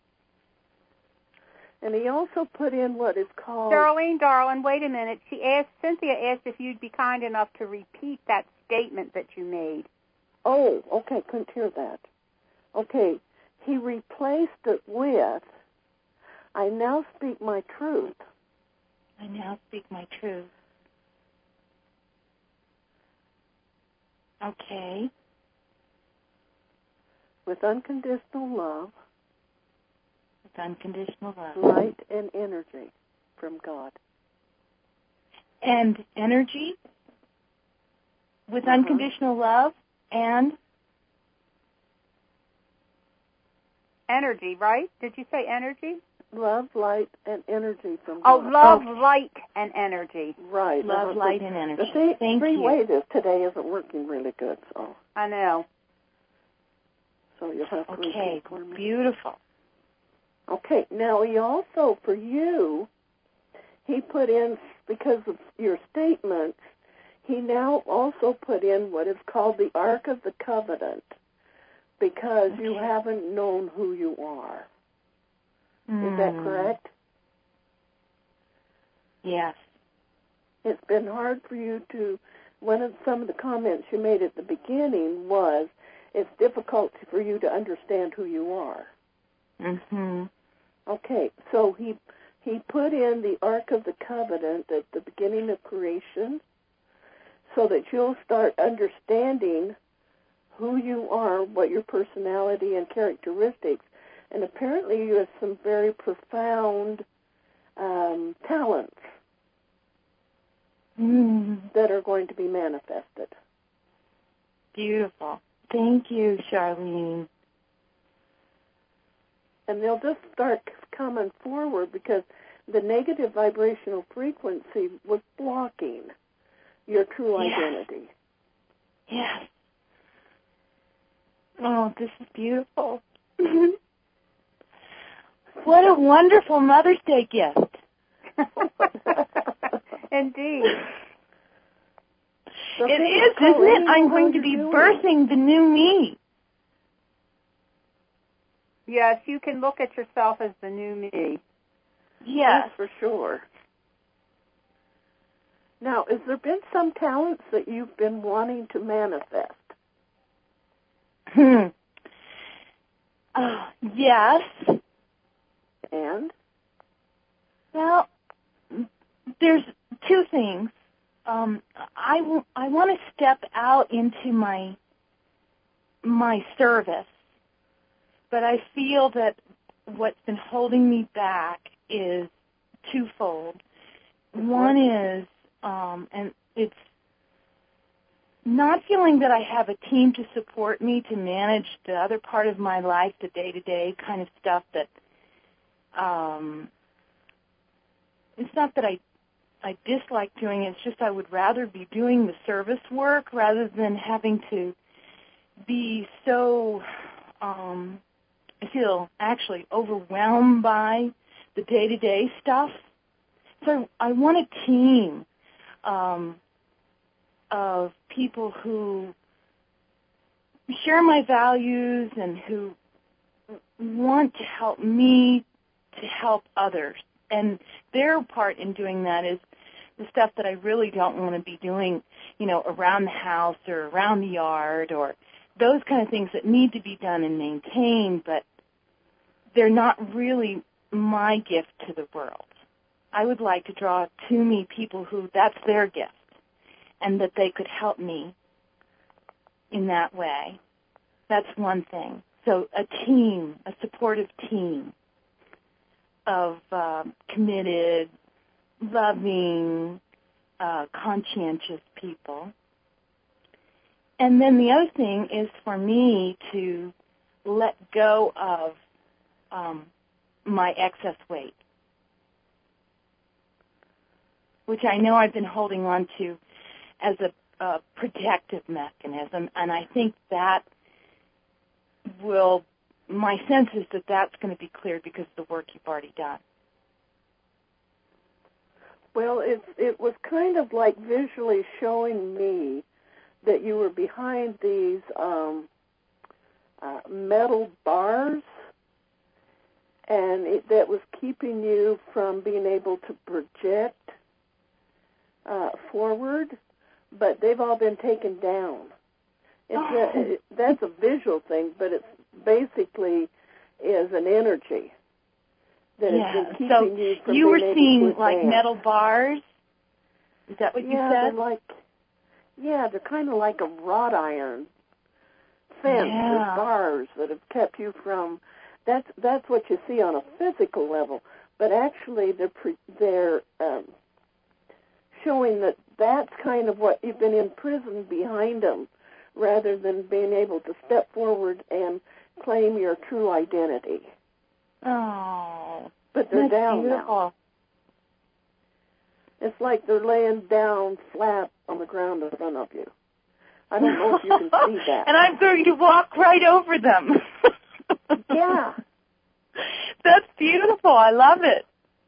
And he also put in what is called... Darlene, darling, wait a minute. She asked, Cynthia asked if you'd be kind enough to repeat that statement that you made. Oh, okay, couldn't hear that. Okay, he replaced it with, I now speak my truth. I now speak my truth. Okay. With unconditional love, With unconditional love. light, and energy from God. And energy? With Uh-huh. unconditional love and? Energy, right? Did you say energy? Love, light, and energy from Oh, God. love, Okay. light, and energy. Right. Love, uh-huh. light, and energy. The three, Thank three you. ways is today isn't working really good, so I know. so you'll have to Okay, repeat for me. beautiful. Okay, now he also, for you, he put in, because of your statements, he now also put in what is called the Ark of the Covenant, because Okay. you haven't known who you are. Mm. Is that correct? Yes. It's been hard for you to, one of some of the comments you made at the beginning was, it's difficult for you to understand who you are. Mm-hmm. Okay, so he he put in the Ark of the Covenant at the beginning of creation so that you'll start understanding who you are, what your personality and characteristics, and apparently you have some very profound um, talents Mm. that are going to be manifested. Beautiful. Thank you, Charlene. And they'll just start coming forward because the negative vibrational frequency was blocking your true Yes. identity. Yes. Oh, this is beautiful. What a wonderful Mother's Day gift. Indeed. So It people is, call isn't it? in I'm how going to you're be doing. birthing the new me. Yes, you can look at yourself as the new me. Yes. That's for sure. Now, has there been some talents that you've been wanting to manifest? Hmm. Uh, yes. And? Well, there's two things. Um, I, w- I want to step out into my my service, but I feel that what's been holding me back is twofold. One is, um, and it's not feeling that I have a team to support me to manage the other part of my life, the day-to-day kind of stuff that, um, it's not that I I dislike doing it, it's just I would rather be doing the service work rather than having to be so, um, I feel actually overwhelmed by the day-to-day stuff. So I want a team um, of people who share my values and who want to help me to help others. And their part in doing that is the stuff that I really don't want to be doing, you know, around the house or around the yard or those kind of things that need to be done and maintained, but they're not really my gift to the world. I would like to draw to me people who that's their gift and that they could help me in that way. That's one thing. So a team, a supportive team of uh, committed, loving, uh, conscientious people. And then the other thing is for me to let go of um, my excess weight, which I know I've been holding on to as a, a protective mechanism, and I think that will, my sense is that that's going to be cleared because of the work you've already done. Well, it, it was kind of like visually showing me that you were behind these um, uh, metal bars, and it, that was keeping you from being able to project uh, forward, but they've all been taken down. It's Oh. a, it, that's a visual thing, but it's basically is an energy that Yeah. has been keeping So you from you being were able seeing to like advance. metal bars? Is that what yeah, you they're said? like, yeah, they're kind of like a wrought iron fence Yeah. or bars that have kept you from. That's that's what you see on a physical level, but actually they're pre, they're um, showing that that's kind of what you've been imprisoned behind them, rather than being able to step forward and claim your true identity. Oh, But they're that's down beautiful. now. It's like they're laying down flat on the ground in front of you. I don't know if you can see that. And I'm going to walk right over them. Yeah. That's beautiful. I love it.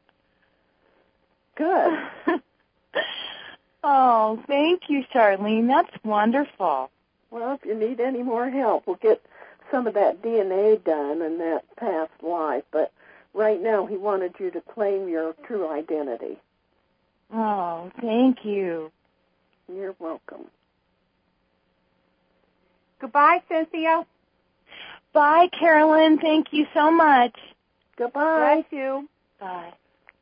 Good. Oh, thank you, Charlene. That's wonderful. Well, if you need any more help, we'll get some of that D N A done in that past life. But right now, he wanted you to claim your true identity. Oh, thank you. You're welcome. Goodbye, Cynthia. Bye, Carolyn. Thank you so much. Goodbye. Bless you. Bye.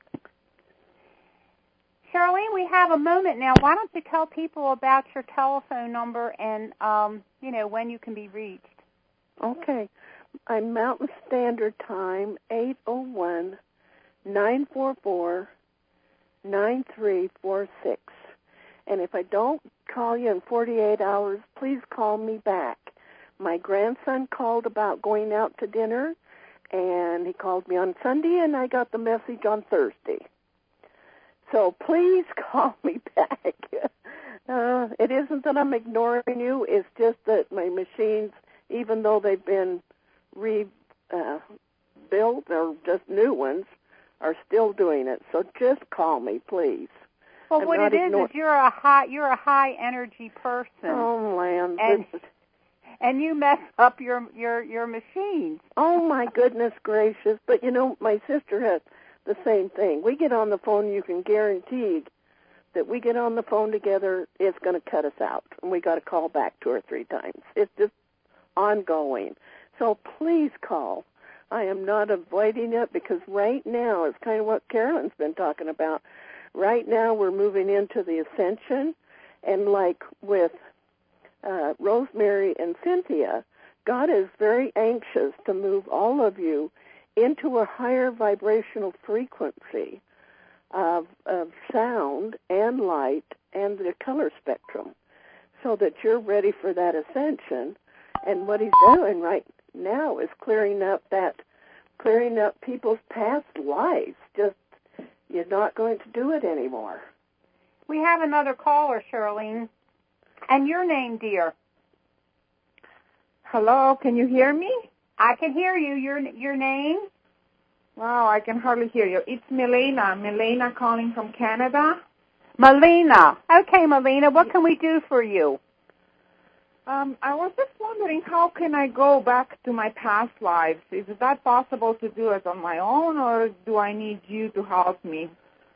Charlene, we have a moment now. Why don't you tell people about your telephone number and, um, you know, when you can be reached? Okay. I'm Mountain Standard Time, eight oh one, nine four four, nine three four six. And if I don't call you in forty-eight hours, please call me back. My grandson called about going out to dinner, and he called me on Sunday, and I got the message on Thursday. So please call me back. Uh, it isn't that I'm ignoring you. It's just that my machines, even though they've been rebuilt uh, or just new ones, are still doing it. So just call me, please. Well, I'm what not it is ignore- is you're a high you're a high energy person, Oh, land. and This is- and you mess up your your your machines. Oh, my goodness gracious. But, you know, my sister has the same thing. We get on the phone, you can guarantee that we get on the phone together, it's going to cut us out, and we got to call back two or three times. It's just ongoing. So please call. I am not avoiding it because right now, it's kind of what Carolyn's been talking about. Right now, we're moving into the ascension, and like with uh, Rosemary and Cynthia, God is very anxious to move all of you into a higher vibrational frequency of, of sound and light and the color spectrum so that you're ready for that ascension. And what he's doing right now is clearing up that, clearing up people's past lives. Just, you're not going to do it anymore. We have another caller, Charlene. And your name, dear? Hello, can you hear me? I can hear you. Your your name? Wow, I can hardly hear you. It's Melena. Melena calling from Canada. Melina. Okay, Melina, what can we do for you? Um, I was just wondering, how can I go back to my past lives? Is that possible to do it on my own, or do I need you to help me?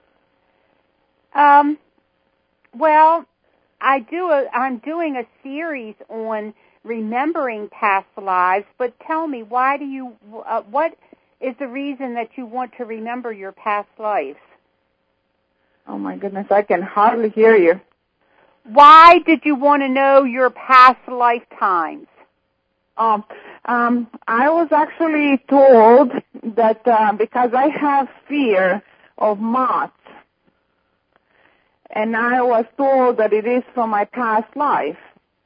Um, well, I do a, I'm doing a series on remembering past lives, but tell me, why do you, uh, what is the reason that you want to remember your past lives? Oh, my goodness, I can hardly hear you. Why did you want to know your past lifetimes? Um, Um, I was actually told that uh, because I have fear of moths, and I was told that it is from my past life.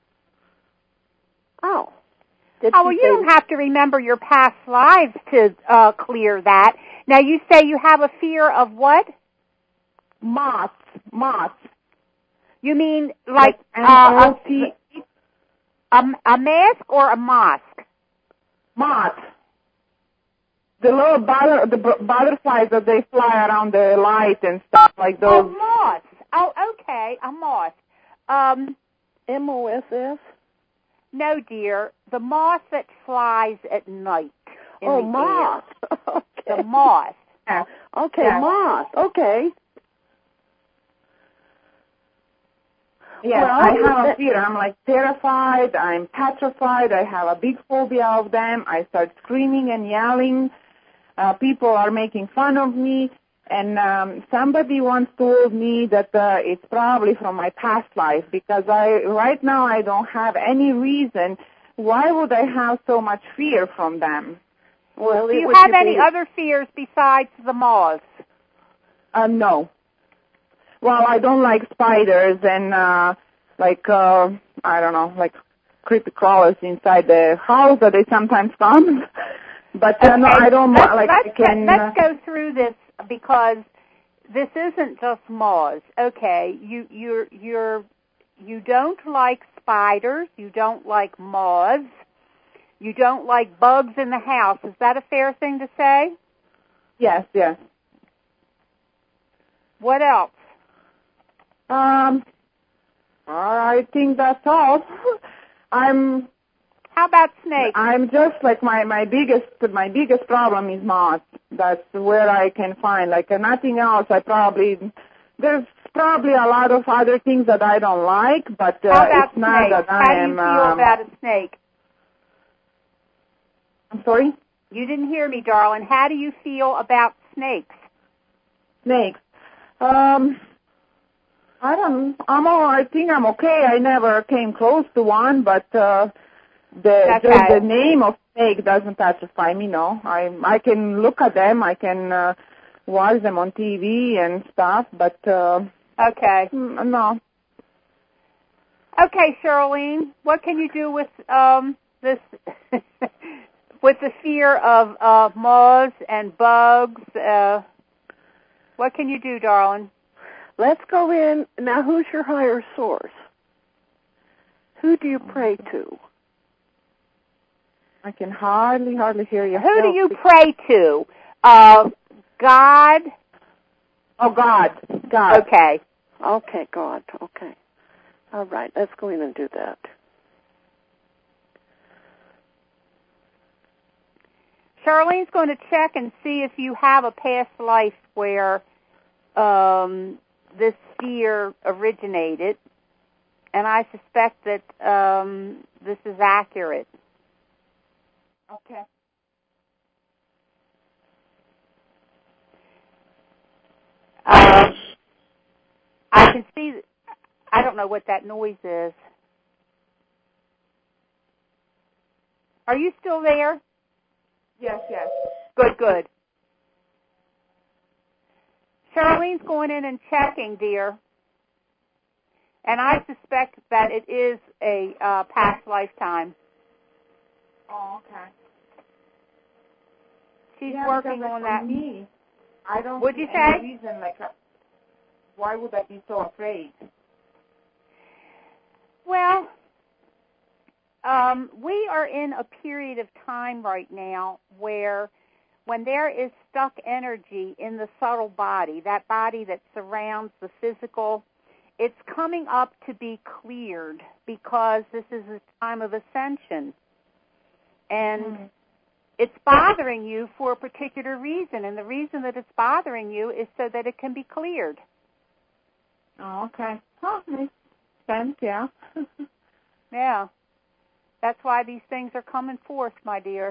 Oh. Did oh, well, you don't have to remember your past lives to uh, clear that. Now, you say you have a fear of what? Moths. Moths. You mean like, like uh, a, a, a mask or a mosque? Moths. The little butter, the butterflies that they fly around the light and stuff like those. Oh, moths. Oh, okay, a moth. Um, M O S S? No, dear. The moth that flies at night. In oh, the moth. Air. Okay. The moth. Yeah. Okay, yeah. moth. Okay. Yeah, well, I have a fear. I'm like terrified. I'm petrified. I have a big phobia of them. I start screaming and yelling. Uh, people are making fun of me. And um, somebody once told me that uh, it's probably from my past life because I right now I don't have any reason. Why would I have so much fear from them? Well, do you have any be... other fears besides the moths? Uh, no. Well, I don't like spiders and uh, like uh, I don't know, like creepy crawlers inside the house that they sometimes come. But uh, okay. no, I don't let's, like. Let's, I can, let's go through this because this isn't just moths. Okay, you you're you're you don't like spiders. You don't like moths. You don't like bugs in the house. Is that a fair thing to say? Yes, yes. What else? Um, I think that's all. I'm. How about snakes? I'm just like my my biggest my biggest problem is moths. That's where I can find like uh, nothing else. I probably there's probably a lot of other things that I don't like, but uh, How about it's not snakes? that I How do you am. feel um, about a snake? I'm sorry. You didn't hear me, darling. How do you feel about snakes? Snakes. Um. I don't. I'm all. I think I'm okay. I never came close to one, but uh, the okay. just the name of snake doesn't satisfy me. No, I I can look at them. I can uh, watch them on T V and stuff, but uh, okay. No. Okay, Charlene. What can you do with um this? with the fear of uh, moths and bugs? Uh, what can you do, darling? Let's go in. Now, who's your higher source? Who do you pray to? I can hardly, hardly hear you. Who do you pray to? Uh, God? Oh, God. God. Okay. Okay, God. Okay. All right, let's go in and do that. Charlene's going to check and see if you have a past life where um, this fear originated, and I suspect that um, this is accurate. Okay. Uh, I can see, I don't know what that noise is. Are you still there? Yes, yes. Good, good. Charlene's going in and checking, dear. And I suspect that it is a uh, past lifetime. Oh, okay. She's yeah, working because, on like, that. For me, I don't What'd see you any say? reason, like, uh, why would I be so afraid? Well, um, we are in a period of time right now where when there is stuck energy in the subtle body, that body that surrounds the physical, it's coming up to be cleared because this is a time of ascension. And mm-hmm. it's bothering you for a particular reason, and the reason that it's bothering you is so that it can be cleared. Oh, okay. Oh, makes sense, yeah. Yeah. That's why these things are coming forth, my dear.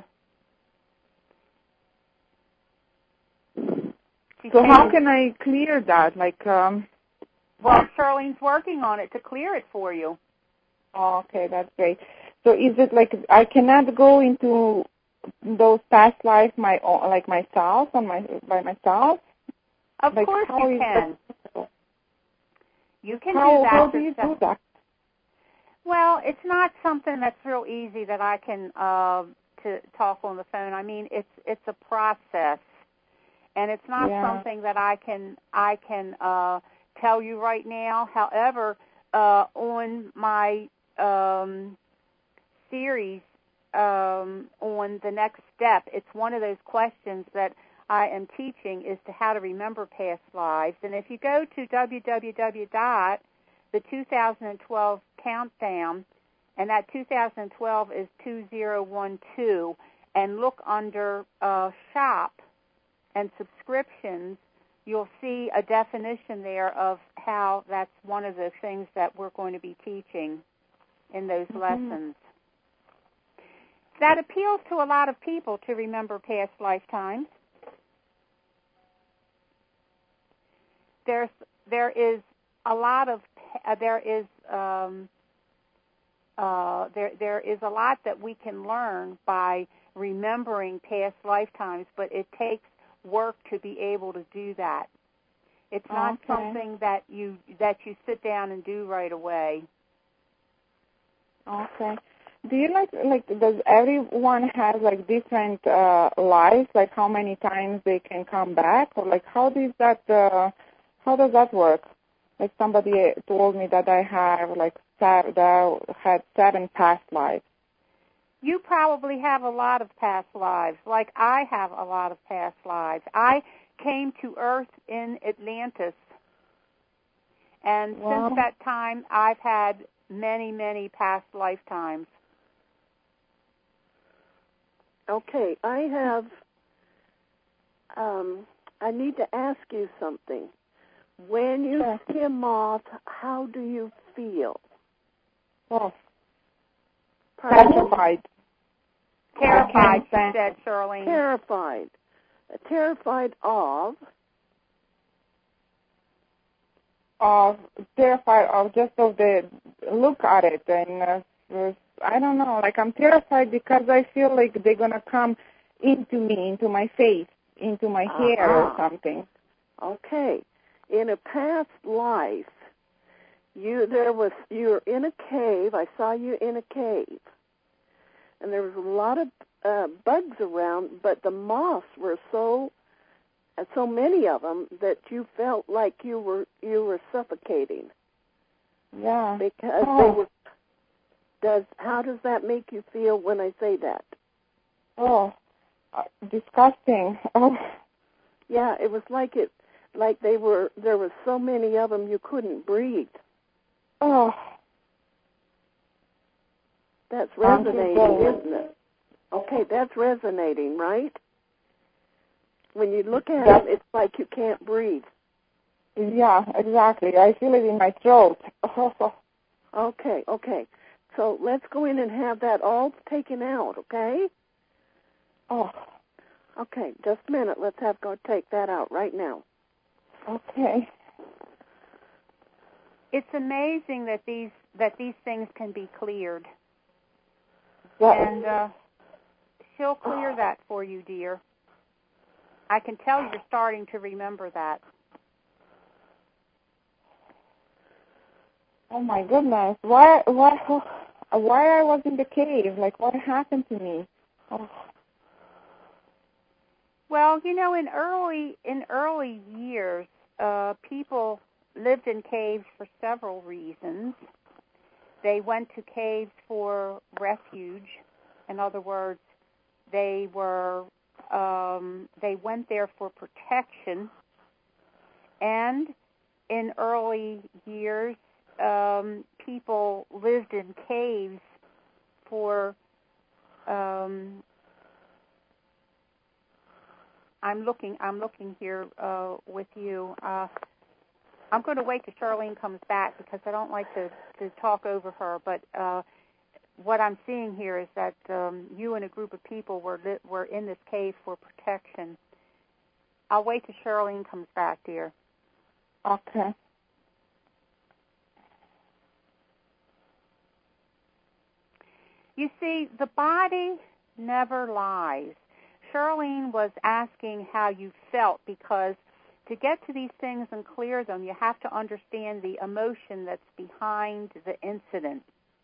She's so how can I clear that? Like, um... Well, Charlene's working on it to clear it for you. Oh, okay, that's great. So is it like I cannot go into those past lives my own, like myself on my by myself? Of like course how you is can. that You can how, do that. How do you do that? Well, it's not something that's real easy that I can uh, to talk on the phone. I mean, it's it's a process, and it's not yeah. something that I can I can uh, tell you right now. However, uh, on my um, series um, on the next step, it's one of those questions that I am teaching is to how to remember past lives. And if you go to w w w dot the two thousand twelve countdown, and that two thousand twelve is two thousand twelve, and look under uh, shop and subscriptions, you'll see a definition there of how that's one of the things that we're going to be teaching in those mm-hmm. lessons. That appeals to a lot of people to remember past lifetimes. There's there is a lot of uh, there is um, uh, there there is a lot that we can learn by remembering past lifetimes, but it takes work to be able to do that. It's not okay. something that you that you sit down and do right away. Okay. Do you like like does everyone has like different uh, lives? Like how many times they can come back, or like how does that uh, how does that work? Like somebody told me that I have like seven, that I had seven past lives. You probably have a lot of past lives, like I have a lot of past lives. I came to Earth in Atlantis, and wow. since that time, I've had many, many past lifetimes. Okay, I have, um, I need to ask you something. When you sure. see a moth, how do you feel? Oh, terrified. Terrified, she said, Charlene. Terrified. Terrified of? Of terrified of just of the look at it, and uh, I don't know. Like I'm terrified because I feel like they're gonna come into me, into my face, into my uh-huh. hair or something. Okay. In a past life, you there was you're in a cave. I saw you in a cave, and there was a lot of uh, bugs around, but the moths were so uh, so many of them that you felt like you were you were suffocating. Yeah. Because oh. they were. Does how does that make you feel when I say that? Oh, uh, disgusting. Oh. Yeah, it was like it. Like they were, there was so many of them you couldn't breathe. Oh. That's resonating, isn't it? Okay, that's resonating, right? When you look at that's, it, it's like you can't breathe. Yeah, exactly. I feel it in my throat. Oh. Okay, okay. So let's go in and have that all taken out, okay? Oh. Okay, just a minute. Let's have go take that out right now. Okay. It's amazing that these that these things can be cleared. Yeah. And uh, she'll clear that for you, dear. I can tell you're starting to remember that. Oh my goodness! Why? Why? Why I was in the cave? Like what happened to me? Oh. Well, you know, in early in early years, uh, people lived in caves for several reasons. They went to caves for refuge. In other words, they were um, they went there for protection. And in early years, um, people lived in caves for. Um, I'm looking. I'm looking here uh, with you. Uh, I'm going to wait till Charlene comes back because I don't like to, to talk over her. But uh, what I'm seeing here is that um, you and a group of people were lit, were in this cave for protection. I'll wait till Charlene comes back, dear. Okay. You see, the body never lies. Charlene was asking how you felt because to get to these things and clear them, you have to understand the emotion that's behind the incident.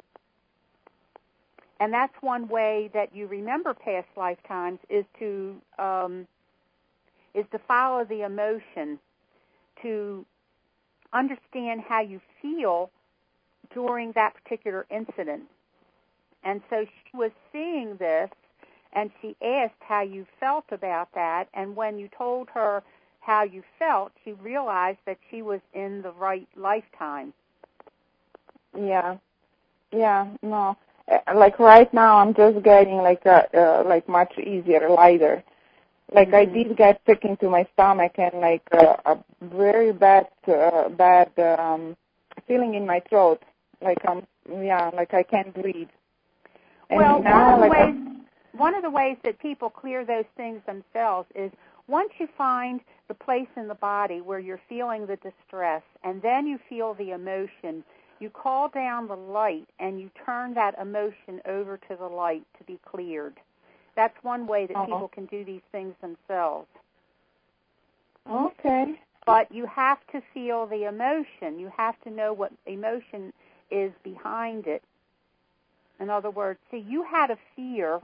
And that's one way that you remember past lifetimes is to um, is to follow the emotion, to understand how you feel during that particular incident. And so she was seeing this, and she asked how you felt about that, and when you told her how you felt, she realized that she was in the right lifetime. Yeah. Yeah, no. Uh, Like right now, I'm just getting like a, uh, like much easier, lighter. Like mm-hmm. I did get sick into my stomach and like uh, a very bad, uh, bad um, feeling in my throat. Like I'm, yeah, like I can't breathe. And well, now, one of the like, ways, one of the ways that people clear those things themselves is once you find the place in the body where you're feeling the distress, and then you feel the emotion, you call down the light and you turn that emotion over to the light to be cleared. That's one way that uh-huh. people can do these things themselves. Okay. But you have to feel the emotion. You have to know what emotion is behind it. In other words, see, you had a fear,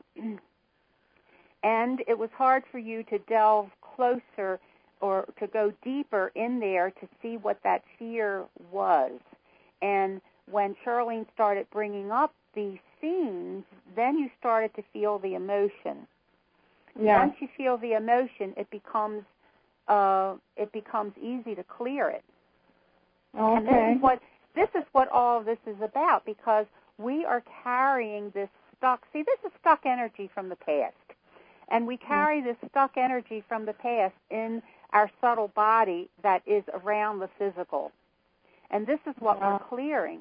and it was hard for you to delve closer or to go deeper in there to see what that fear was. And when Charlene started bringing up these scenes, then you started to feel the emotion. Yeah. Once you feel the emotion, it becomes uh, it becomes easy to clear it. Okay. And this is what this is what all of this is about, because we are carrying this stuck. See, this is stuck energy from the past, and we carry this stuck energy from the past in our subtle body that is around the physical. And this is what yeah. we're clearing.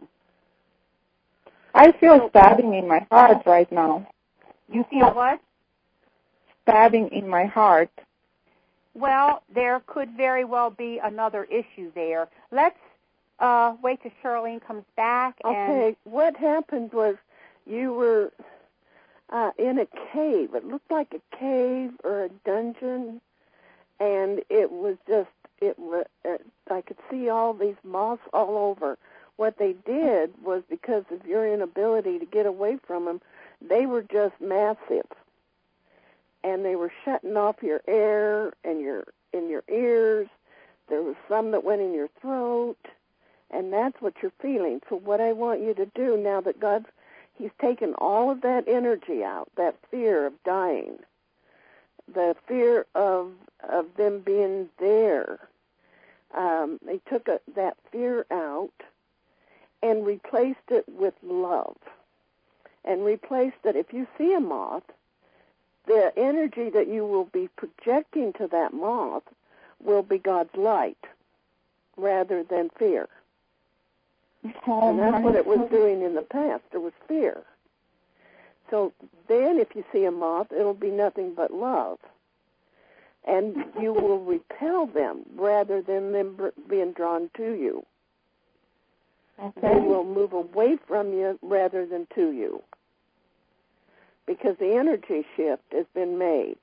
I feel stabbing in my heart right now. You feel what? Stabbing in my heart. Well, there could very well be another issue there. Let's uh, wait till Charlene comes back. Okay, and what happened was you were uh, in a cave. It looked like a cave or a dungeon, and it was just, it was, uh, I could see all these moths all over. What they did was, because of your inability to get away from them, they were just massive. And they were shutting off your air and your in your ears. There was some that went in your throat, and that's what you're feeling. So what I want you to do now that God's, He's taken all of that energy out, that fear of dying, the fear of of them being there. Um, they took a, that fear out and replaced it with love, and replaced it. If you see a moth, the energy that you will be projecting to that moth will be God's light rather than fear. Oh, and that's what it was doing in the past. There was fear. So then if you see a moth, it'll be nothing but love. And you will repel them rather than them being drawn to you. Okay. They will move away from you rather than to you, because the energy shift has been made.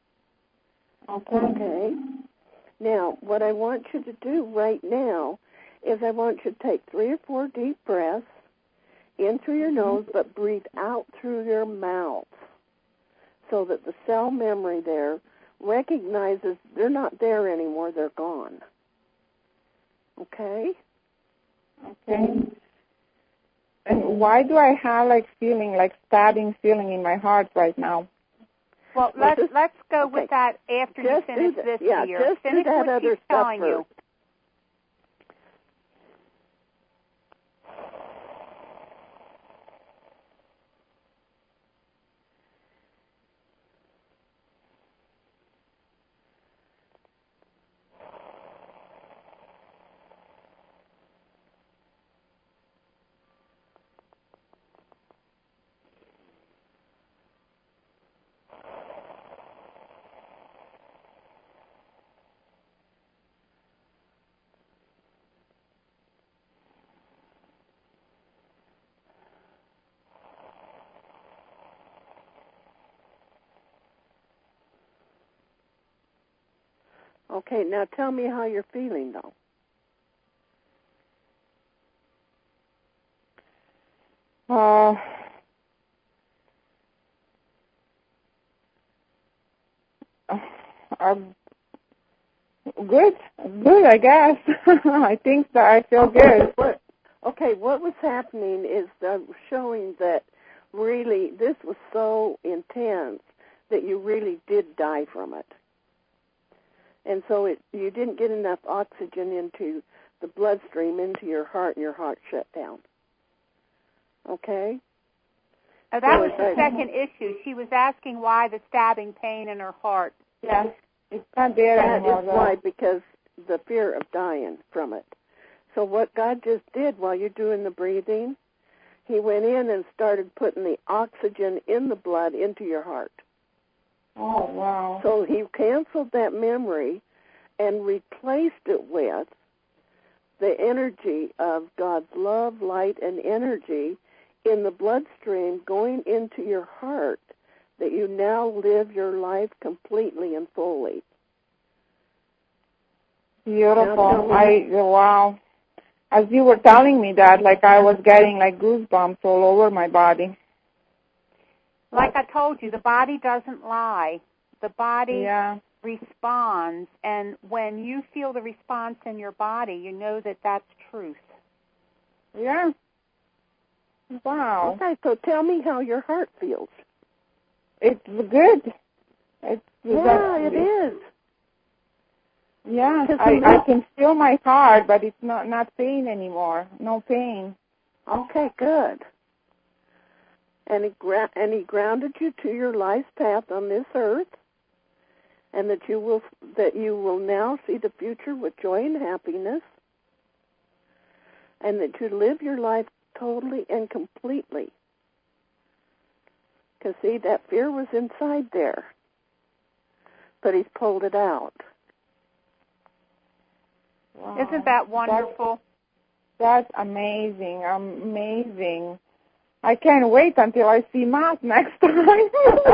Okay. Okay. Now, what I want you to do right now is I want you to take three or four deep breaths in through your nose, but breathe out through your mouth, so that the cell memory there recognizes they're not there anymore, they're gone. Okay? Okay. And why do I have like feeling, like stabbing feeling in my heart right now? Well, Well, let's just, let's go okay. with that after you Just finish do this that. Yeah, here. just Finish do that what other she's stuff telling first. you. Okay, now tell me how you're feeling, though. Uh, uh, good, good, I guess. I think that I feel okay, good. What, okay, what was happening is uh, showing that really this was so intense that you really did die from it. And so it, you didn't get enough oxygen into the bloodstream, into your heart, and your heart shut down. Okay? Oh, that So was the it's- second issue. She was asking why the stabbing pain in her heart. Yes, it's not there That anymore. is though. why, because the fear of dying from it. So what God just did while you're doing the breathing, He went in and started putting the oxygen in the blood into your heart. Oh, wow. So He canceled that memory and replaced it with the energy of God's love, light, and energy in the bloodstream going into your heart, that you now live your life completely and fully. Beautiful. I, wow. As you were telling me that, like I was getting like goosebumps all over my body. Like I told you, the body doesn't lie. The body Yeah. responds, and when you feel the response in your body, you know that that's truth. Yeah. Wow. Okay, so tell me how your heart feels. It's good. It's Yeah, it is. Yeah, Because I, the I can feel my heart, but it's not, not pain anymore. No pain. Okay, good. And he, gra- and he grounded you to your life's path on this earth, and that you will that you will now see the future with joy and happiness, and that you live your life totally and completely. Because, see, that fear was inside there, but he's pulled it out. Wow. Isn't that wonderful? That's, that's amazing, amazing. I can't wait until I see Matt next time.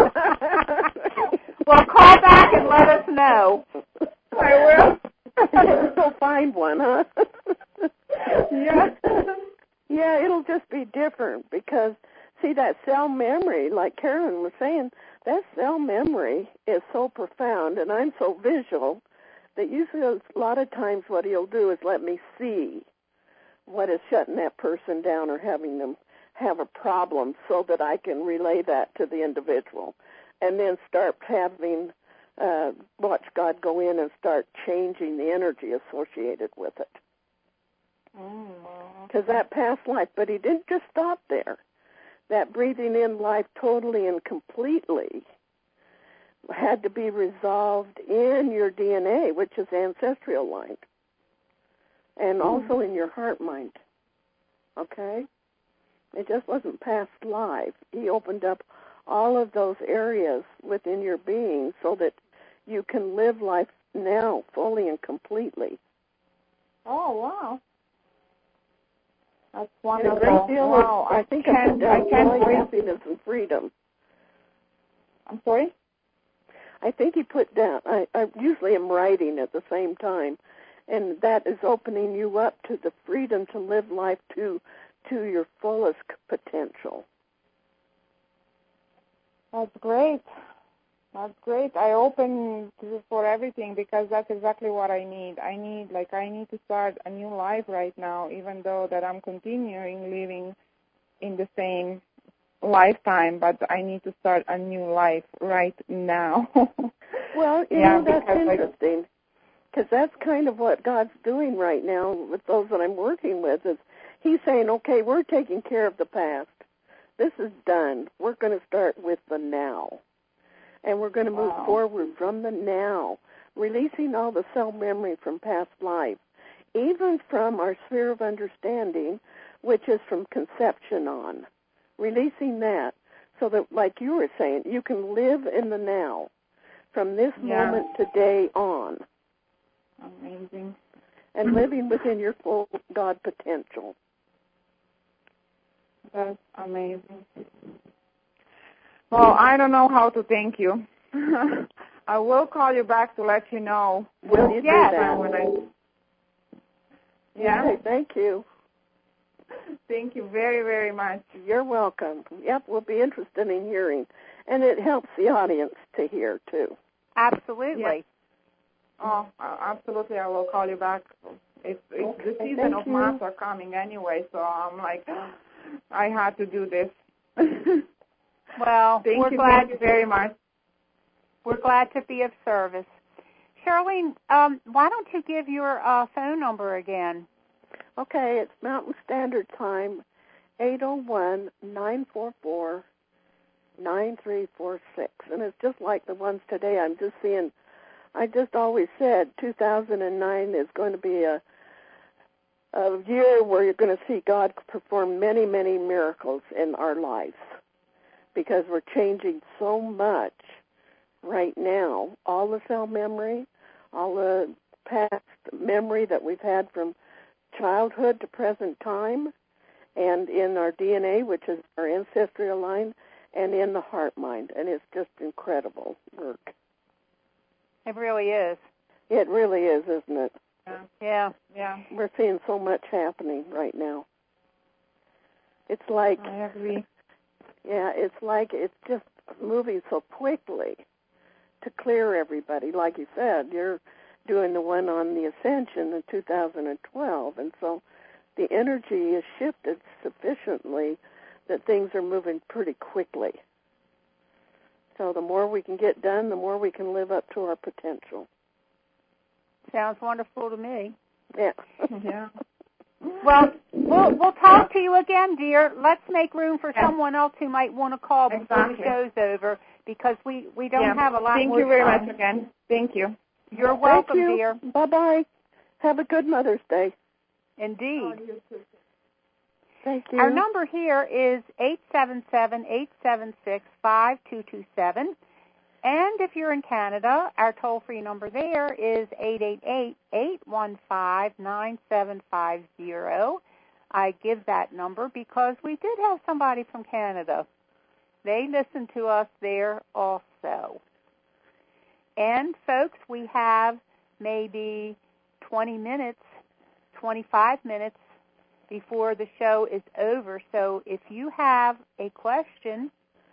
Well, call back and let us know. I will. Go find one, huh? Yeah. Yeah, it'll just be different because, see, that cell memory, like Carolyn was saying, that cell memory is so profound, and I'm so visual that usually a lot of times what he'll do is let me see what is shutting that person down or having them have a problem so that I can relay that to the individual and then start having, uh, watch God go in and start changing the energy associated with it. Because that past life, but he didn't just stop there. That breathing in life totally and completely had to be resolved in your D N A, which is ancestral line, and also in your heart mind. Okay? It just wasn't past life. He opened up all of those areas within your being so that you can live life now fully and completely. Oh, wow. That's And wonderful. a great deal wow. of, I I think, can't, I I can't joy, wait. happiness, and freedom. I'm sorry? I think he put down, I, I usually am writing at the same time, and that is opening you up to the freedom to live life to to your fullest potential. That's great. That's great. I open to, for everything because that's exactly what I need. I need, like, I need to start a new life right now, even though that I'm continuing living in the same lifetime, but I need to start a new life right now. Well, you yeah, know, that's because, interesting, because that's kind of what God's doing right now with those that I'm working with, is he's saying, okay, we're taking care of the past. This is done. We're going to start with the now. And we're going to move wow. forward from the now, releasing all the cell memory from past life, even from our sphere of understanding, which is from conception on. Releasing that so that, like you were saying, you can live in the now from this yeah. moment today on. Amazing. And living within your full God potential. That's amazing. Well, I don't know how to thank you. I will call you back to let you know. Will you yes. do that? When I, yeah. Okay, thank you. Thank you very, very much. You're welcome. Yep, we'll be interested in hearing. And it helps the audience to hear, too. Absolutely. Yes. Oh, absolutely. I will call you back. It's, it's Okay, the season thank of you. mass are coming anyway, so I'm like, I had to do this. Well, thank we're you, glad thank you very much. We're glad to be of service. Charlene, um, why don't you give your uh, phone number again? Okay, it's Mountain Standard Time, eight oh one, nine four four, nine three four six. And it's just like the ones today. I'm just seeing, I just always said two thousand nine is going to be a, a year where you're going to see God perform many, many miracles in our lives because we're changing so much right now. All the cell memory, all the past memory that we've had from childhood to present time, and in our D N A, which is our ancestral line, and in the heart mind. And it's just incredible work. It really is. It really is, isn't it? Yeah. Yeah. Yeah. We're seeing so much happening right now. It's like, I agree. yeah, it's like it's just moving so quickly to clear everybody. Like you said, you're doing the one on the Ascension in two thousand twelve, and so the energy is shifted sufficiently that things are moving pretty quickly. So the more we can get done, the more we can live up to our potential. Sounds wonderful to me. Yeah. Yeah. Well, we'll we'll talk to you again, dear. Let's make room for Yeah. someone else who might want to call before Exactly. the show's over, because we, we don't Yeah. have a lot Thank more you very time. much again. Thank you. You're welcome, Thank you. dear. Bye-bye. Have a good Mother's Day. Indeed. Thank you. Our number here is eight seven seven, eight seven six, five two two seven. And if you're in Canada, our toll-free number there is eight eight eight, eight one five, nine seven five zero. I give that number because we did have somebody from Canada. They listen to us there also. And, folks, we have maybe twenty minutes, twenty-five minutes before the show is over. So if you have a question,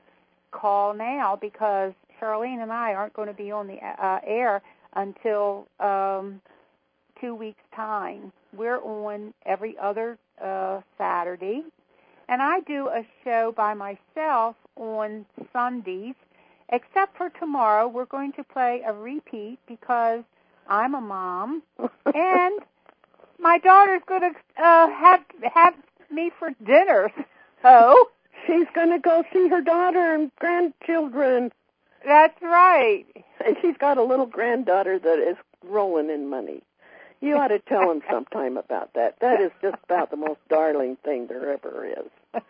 call now, because Charlene and I aren't going to be on the uh, air until um, two weeks' time. We're on every other uh, Saturday. And I do a show by myself on Sundays, except for tomorrow. We're going to play a repeat because I'm a mom, and my daughter's going to uh, have have me for dinner. So she's going to go see her daughter and grandchildren. That's right. And she's got a little granddaughter that is rolling in money. You ought to tell him sometime about that. That is just about the most darling thing there ever is.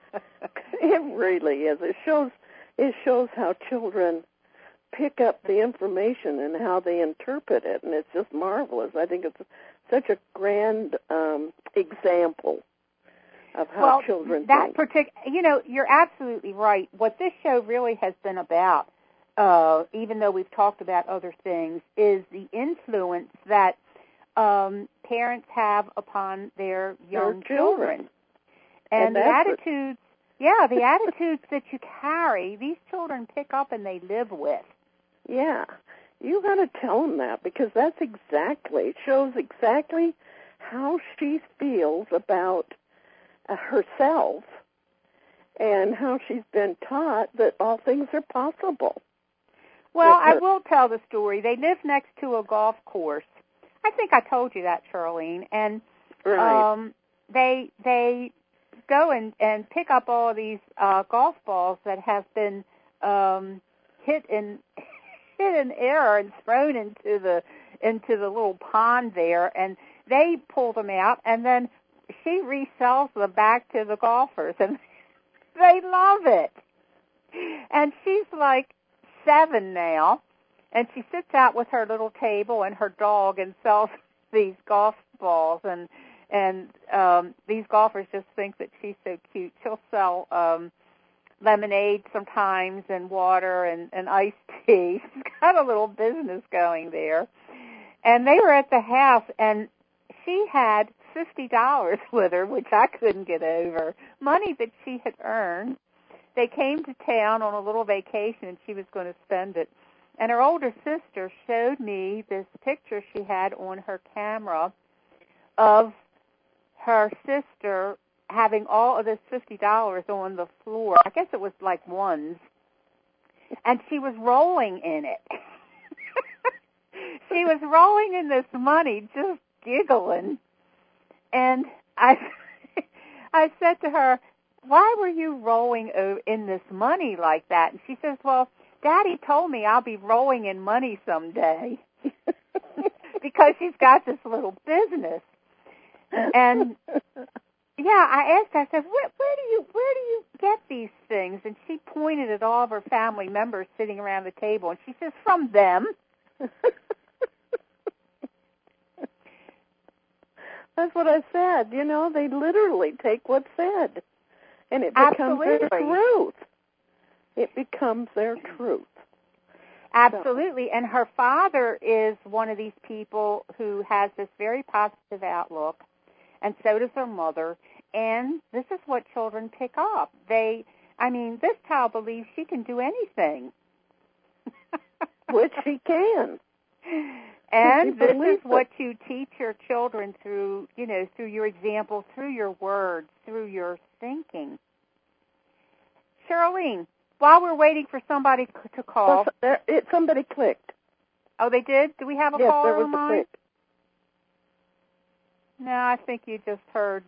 It really is. It shows it shows how children pick up the information and how they interpret it, and it's just marvelous. I think it's such a grand um, example of how well, children that think. Partic- you know, you're absolutely right. What this show really has been about, uh, even though we've talked about other things, is the influence that um, parents have upon their young Their children. And, And the that's what- attitudes, yeah, the attitudes that you carry, these children pick up and they live with. Yeah, you got to tell them that, because that's exactly, it shows exactly how she feels about uh, herself and how she's been taught that all things are possible. Well, I will tell the story. They live next to a golf course. I think I told you that, Charlene. And Right. um, they they go and, and pick up all these uh, golf balls that have been um, hit in hit in air and thrown into the into the little pond there, and they pull them out, and then she resells them back to the golfers, and they love it. And she's like seven now, and she sits out with her little table and her dog and sells these golf balls, and and um, these golfers just think that she's so cute. She'll sell um, lemonade sometimes and water and, and iced tea. She's got a little business going there. And they were at the house, and she had fifty dollars with her, which I couldn't get over, money that she had earned. They came to town on a little vacation, and she was going to spend it. And her older sister showed me this picture she had on her camera of her sister having all of this fifty dollars on the floor. I guess it was like ones. And she was rolling in it. She was rolling in this money, just giggling. And I I said to her, why were you rolling in this money like that? And she says, well, Daddy told me I'll be rolling in money someday. Because she's got this little business. And yeah, I asked her, I said, where, where do you where do you get these things? And she pointed at all of her family members sitting around the table, and she says, from them. That's what I said. You know, they literally take what's said, and it becomes Absolutely. their truth. It becomes their truth. Absolutely. And her father is one of these people who has this very positive outlook, and so does her mother. And this is what children pick up. They, I mean, this child believes she can do anything. Which she can. And this is what you teach your children through, you know, through your examples, through your words, through your thinking. Charlene, while we're waiting for somebody to call. Well, there, it, somebody clicked. Oh, they did? Do we have a yes, caller there was on a line? click. No, I think you just heard.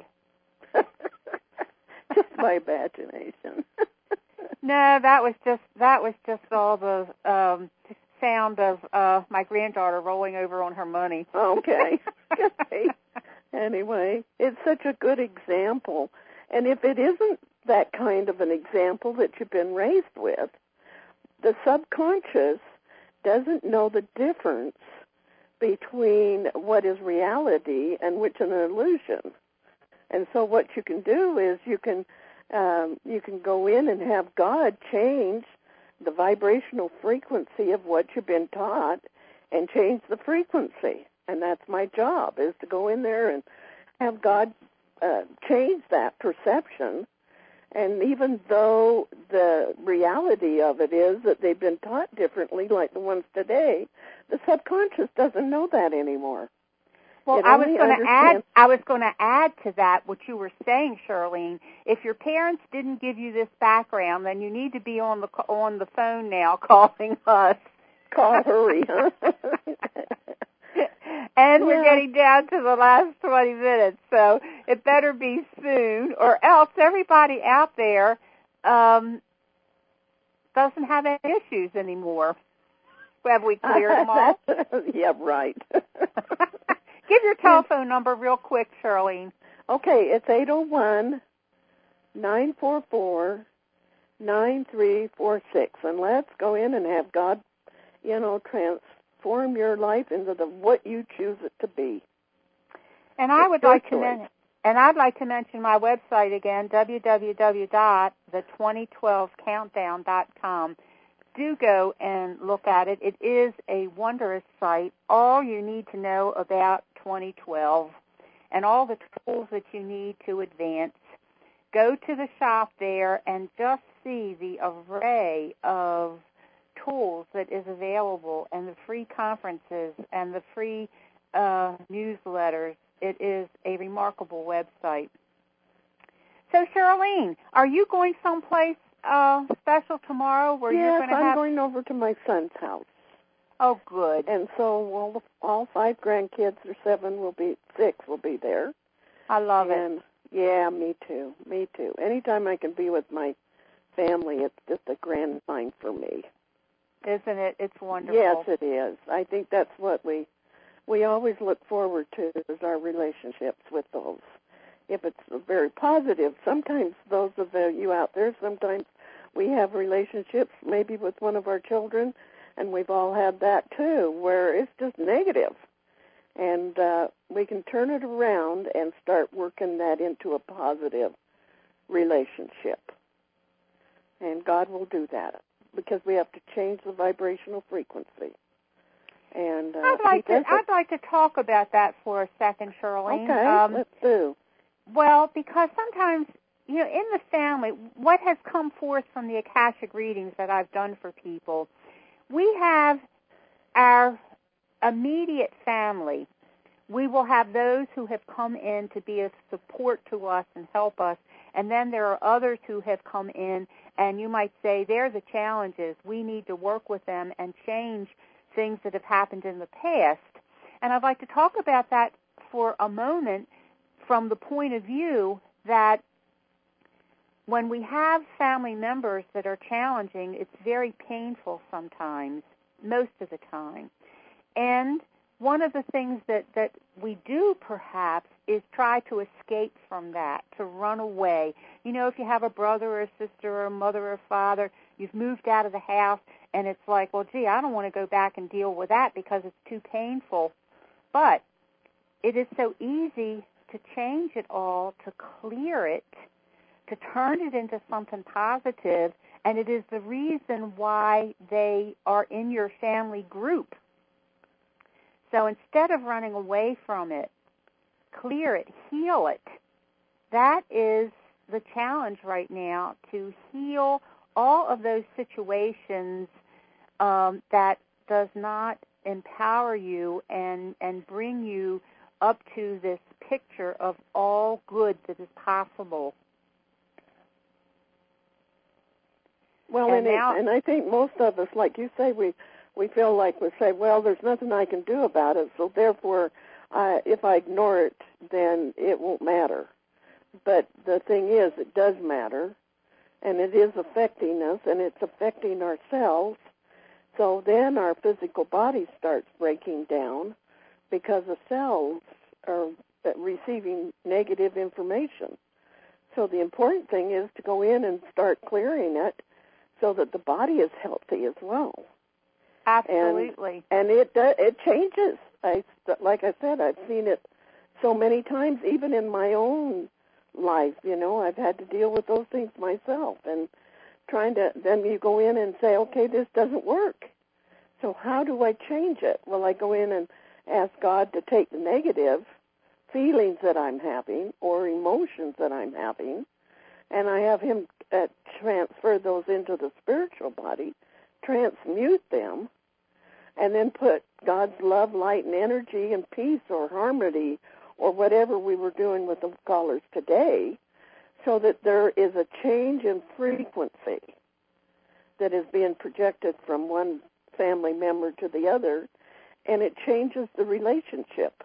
Just my imagination. No, that was just that was just all the um, sound of uh, my granddaughter rolling over on her money. Okay. Okay. Anyway, it's such a good example. And if it isn't that kind of an example that you've been raised with, the subconscious doesn't know the difference between what is reality and which is an illusion. And so what you can do is you can um, you can go in and have God change the vibrational frequency of what you've been taught and change the frequency. And that's my job, is to go in there and have God uh, change that perception. And even though the reality of it is that they've been taught differently, like the ones today, the subconscious doesn't know that anymore. Well, It I was only going to understands- add. I was going to add to that what you were saying, Charlene. If your parents didn't give you this background, then you need to be on the on the phone now, calling us. Call, hurry, huh? And yeah. we're getting down to the last twenty minutes, so it better be soon, or else everybody out there um, doesn't have any issues anymore. Have we cleared them all? Yeah, right. Give your telephone number real quick, Charlene. Okay, it's eight oh one, nine four four, nine three four six. And let's go in and have God, you know, transform your life into the what you choose it to be. And I it's would like to men- and I'd like to mention my website again, w w w dot the twenty twelve countdown dot com. Do go and look at it. It is a wondrous site. All you need to know about twenty twelve and all the tools that you need to advance. Go to the shop there and just see the array of tools that is available and the free conferences and the free uh, newsletters. It is a remarkable website. So, Charlene, are you going someplace uh, special tomorrow where yes, you're going to I'm have... going over to my son's house. Oh, good. And so all the, all five grandkids, or seven will be, six will be there. I love and, it. Yeah, me too, me too. Anytime I can be with my family, it's just a grand sign for me. Isn't it? It's wonderful. Yes, it is. I think that's what we we always look forward to, is our relationships with those. If it's very positive, sometimes those of you out there, sometimes we have relationships maybe with one of our children, and we've all had that too, where it's just negative. And uh, we can turn it around and start working that into a positive relationship. And God will do that because we have to change the vibrational frequency. And uh, I'd like to I'd I'd like to talk about that for a second, Charlene. Okay, um, let's do. Well, because sometimes, you know, in the family, what has come forth from the Akashic readings that I've done for people, we have our immediate family. We will have those who have come in to be a support to us and help us, and then there are others who have come in, and you might say they're the challenges. We need to work with them and change things that have happened in the past. And I'd like to talk about that for a moment from the point of view that when we have family members that are challenging, it's very painful sometimes, most of the time. And one of the things that, that we do, perhaps, is try to escape from that, to run away. You know, if you have a brother or a sister or a mother or a father, you've moved out of the house, and it's like, well, gee, I don't want to go back and deal with that because it's too painful. But it is so easy to change it all, to clear it, to turn it into something positive, and it is the reason why they are in your family group. So instead of running away from it, clear it, heal it. That is the challenge right now, to heal all of those situations um, that does not empower you and, and bring you up to this picture of all good that is possible. Well, and, and, now, it, and I think most of us, like you say, we we feel like we say, well, there's nothing I can do about it, so therefore, uh, if I ignore it, then it won't matter. But the thing is, it does matter, and it is affecting us, and it's affecting ourselves. So then our physical body starts breaking down because the cells are receiving negative information. So the important thing is to go in and start clearing it so that the body is healthy as well. Absolutely. And, and it uh, it changes. I, like I said, I've seen it so many times, even in my own life. You know, I've had to deal with those things myself. And trying to, then you go in and say, okay, this doesn't work. So how do I change it? Well, I go in and ask God to take the negative feelings that I'm having or emotions that I'm having, and I have Him uh, transfer those into the spiritual body, transmute them, and then put God's love, light, and energy and peace or harmony or whatever we were doing with the callers today, so that there is a change in frequency that is being projected from one family member to the other, and it changes the relationship.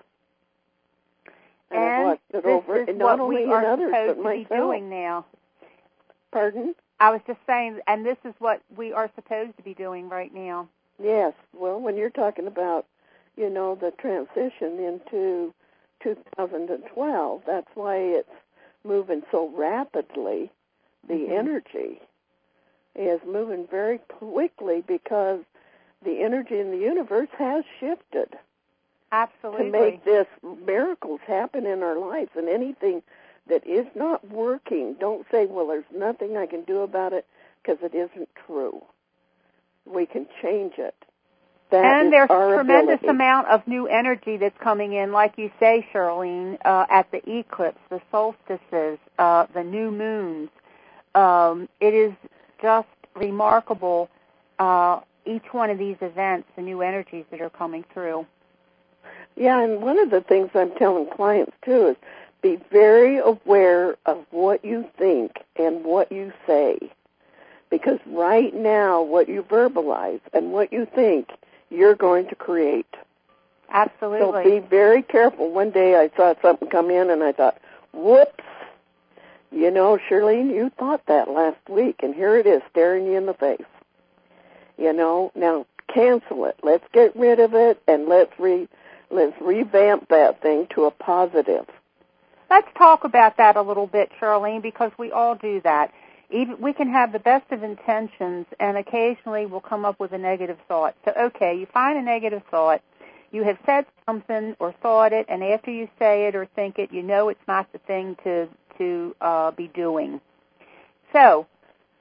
And, and I've watched it this over, is and not what only we in are others, supposed but to myself. be doing now. Pardon? I was just saying, and this is what we are supposed to be doing right now. Yes. Well, when you're talking about, you know, the transition into two thousand twelve, that's why it's moving so rapidly. The mm-hmm. energy is moving very quickly because the energy in the universe has shifted. Absolutely. To make this miracles happen in our lives, and anything that is not working, don't say, well, there's nothing I can do about it, because it isn't true. We can change it. That and is there's our a tremendous ability. amount of new energy that's coming in, like you say, Charlene, uh, at the eclipse, the solstices, uh, the new moons. Um, it is just remarkable, uh, each one of these events, the new energies that are coming through. Yeah, and one of the things I'm telling clients, too, is be very aware of what you think and what you say. Because right now, what you verbalize and what you think, you're going to create. Absolutely. So be very careful. One day I saw something come in and I thought, whoops, you know, Shirlene, you thought that last week, and here it is staring you in the face. You know, now cancel it. Let's get rid of it, and let's re let's revamp that thing to a positive. Let's talk about that a little bit, Charlene, because we all do that. Even we can have the best of intentions, and occasionally we'll come up with a negative thought. So, okay, you find a negative thought. You have said something or thought it, and after you say it or think it, you know it's not the thing to to uh, be doing. So,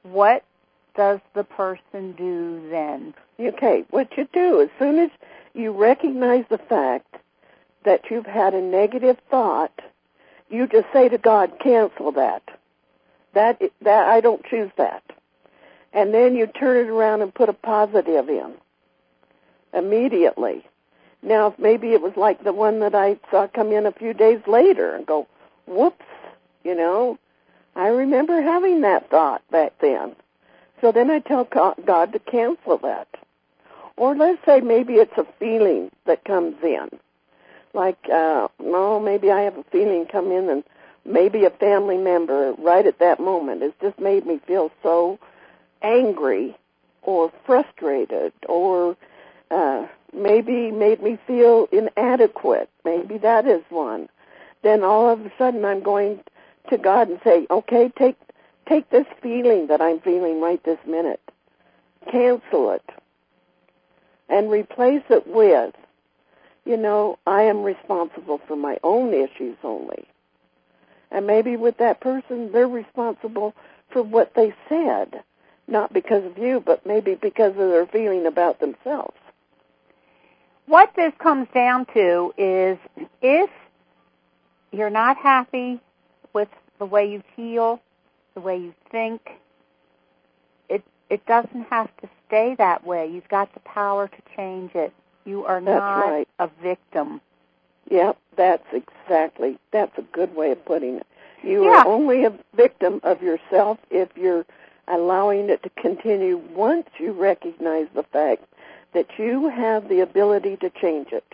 what does the person do then? Okay, what you do, as soon as you recognize the fact that you've had a negative thought, you just say to God, cancel that. That, that I don't choose that. And then you turn it around and put a positive in immediately. Now, maybe it was like the one that I saw come in a few days later and go, whoops, you know, I remember having that thought back then. So then I tell God to cancel that. Or let's say maybe it's a feeling that comes in. Like, uh, no, maybe I have a feeling come in and maybe a family member right at that moment has just made me feel so angry or frustrated or uh, maybe made me feel inadequate. Maybe that is one. Then all of a sudden I'm going to God and say, okay, take take this feeling that I'm feeling right this minute. Cancel it. And replace it with, you know, I am responsible for my own issues only. And maybe with that person, they're responsible for what they said, not because of you, but maybe because of their feeling about themselves. What this comes down to is if you're not happy with the way you feel, the way you think, it it doesn't have to stay that way. You've got the power to change it. You are That's not right. a victim. Yep, that's exactly, that's a good way of putting it. You Yeah. are only a victim of yourself if you're allowing it to continue once you recognize the fact that you have the ability to change it.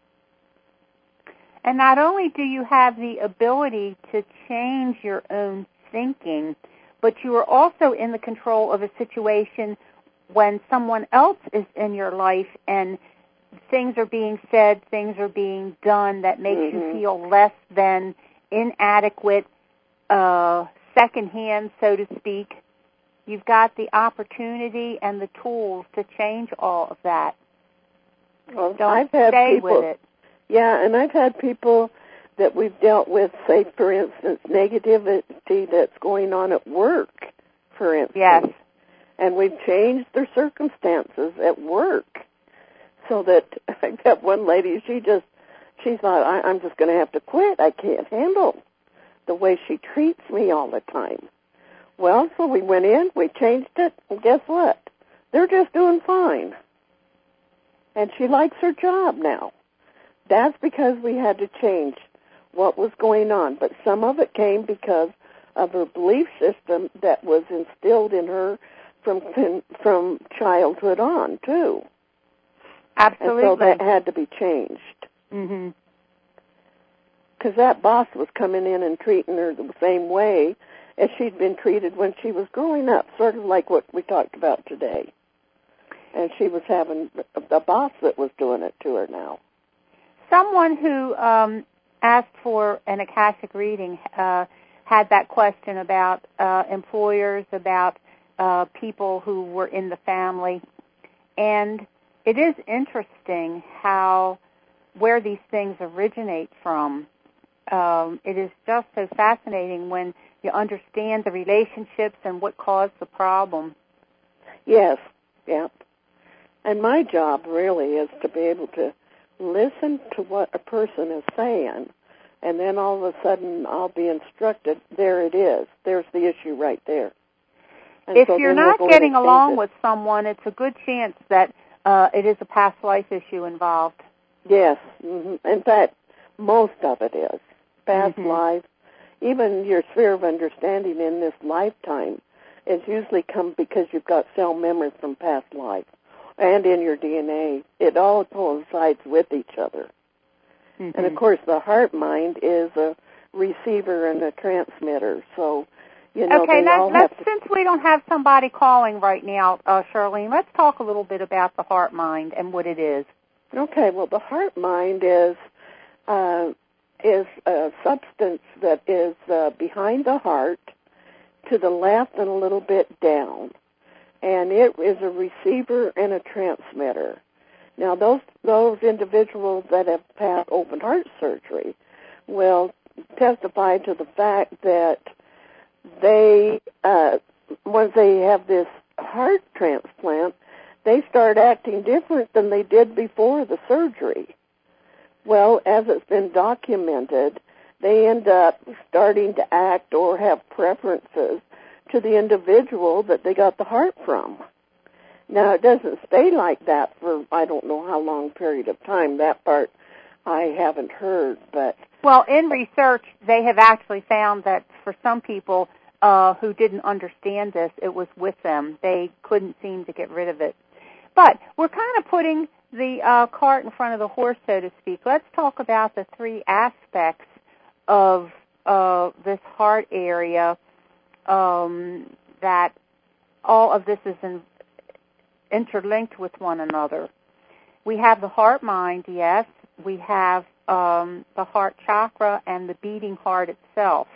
And not only do you have the ability to change your own thinking, but you are also in the control of a situation when someone else is in your life and things are being said, things are being done that makes mm-hmm. you feel less than inadequate, uh, secondhand, so to speak. You've got the opportunity and the tools to change all of that. Well, Don't I've had stay people, with it. Yeah, and I've had people that we've dealt with, say, for instance, negativity that's going on at work, for instance. Yes. And we've changed their circumstances at work so that I got one lady, she just, she thought, I, I'm just going to have to quit. I can't handle the way she treats me all the time. Well, so we went in, we changed it, and guess what? They're just doing fine. And she likes her job now. That's because we had to change what was going on. But some of it came because of her belief system that was instilled in her from from childhood on, too. Absolutely. And so that had to be changed. Mm-hmm. Because that boss was coming in and treating her the same way as she'd been treated when she was growing up, sort of like what we talked about today. And she was having a boss that was doing it to her now. Someone who um, asked for an Akashic reading uh, had that question about uh, employers, about uh, people who were in the family. And it is interesting how, where these things originate from. Um, it is just so fascinating when you understand the relationships and what caused the problem. Yes, yeah. And my job really is to be able to listen to what a person is saying, and then all of a sudden I'll be instructed, there it is. There's the issue right there. And if so you're then we're not going getting to change along it. with someone, it's a good chance that uh, it is a past life issue involved. Yes. Mm-hmm. In fact, most of it is. Past mm-hmm. life, even your sphere of understanding in this lifetime, is usually come because you've got cell memories from past life. And in your D N A, it all coincides with each other. Mm-hmm. And, of course, the heart mind is a receiver and a transmitter. So, you know, okay, they now, all let's, have to... since we don't have somebody calling right now, uh, Charlene, let's talk a little bit about the heart mind and what it is. Okay, well, the heart mind is uh, is a substance that is uh, behind the heart, to the left and a little bit down. And it is a receiver and a transmitter. Now, those those individuals that have had open heart surgery will testify to the fact that they uh, once they have this heart transplant, they start acting different than they did before the surgery. Well, as it's been documented, they end up starting to act or have preferences to the individual that they got the heart from. Now, it doesn't stay like that for I don't know how long period of time. That part I haven't heard, but... Well, in research, they have actually found that for some people uh, who didn't understand this, it was with them. They couldn't seem to get rid of it. But we're kind of putting the uh, cart in front of the horse, so to speak. Let's talk about the three aspects of uh, this heart area um, that all of this is in, interlinked with one another. We have the heart mind, yes. We have um, the heart chakra and the beating heart itself.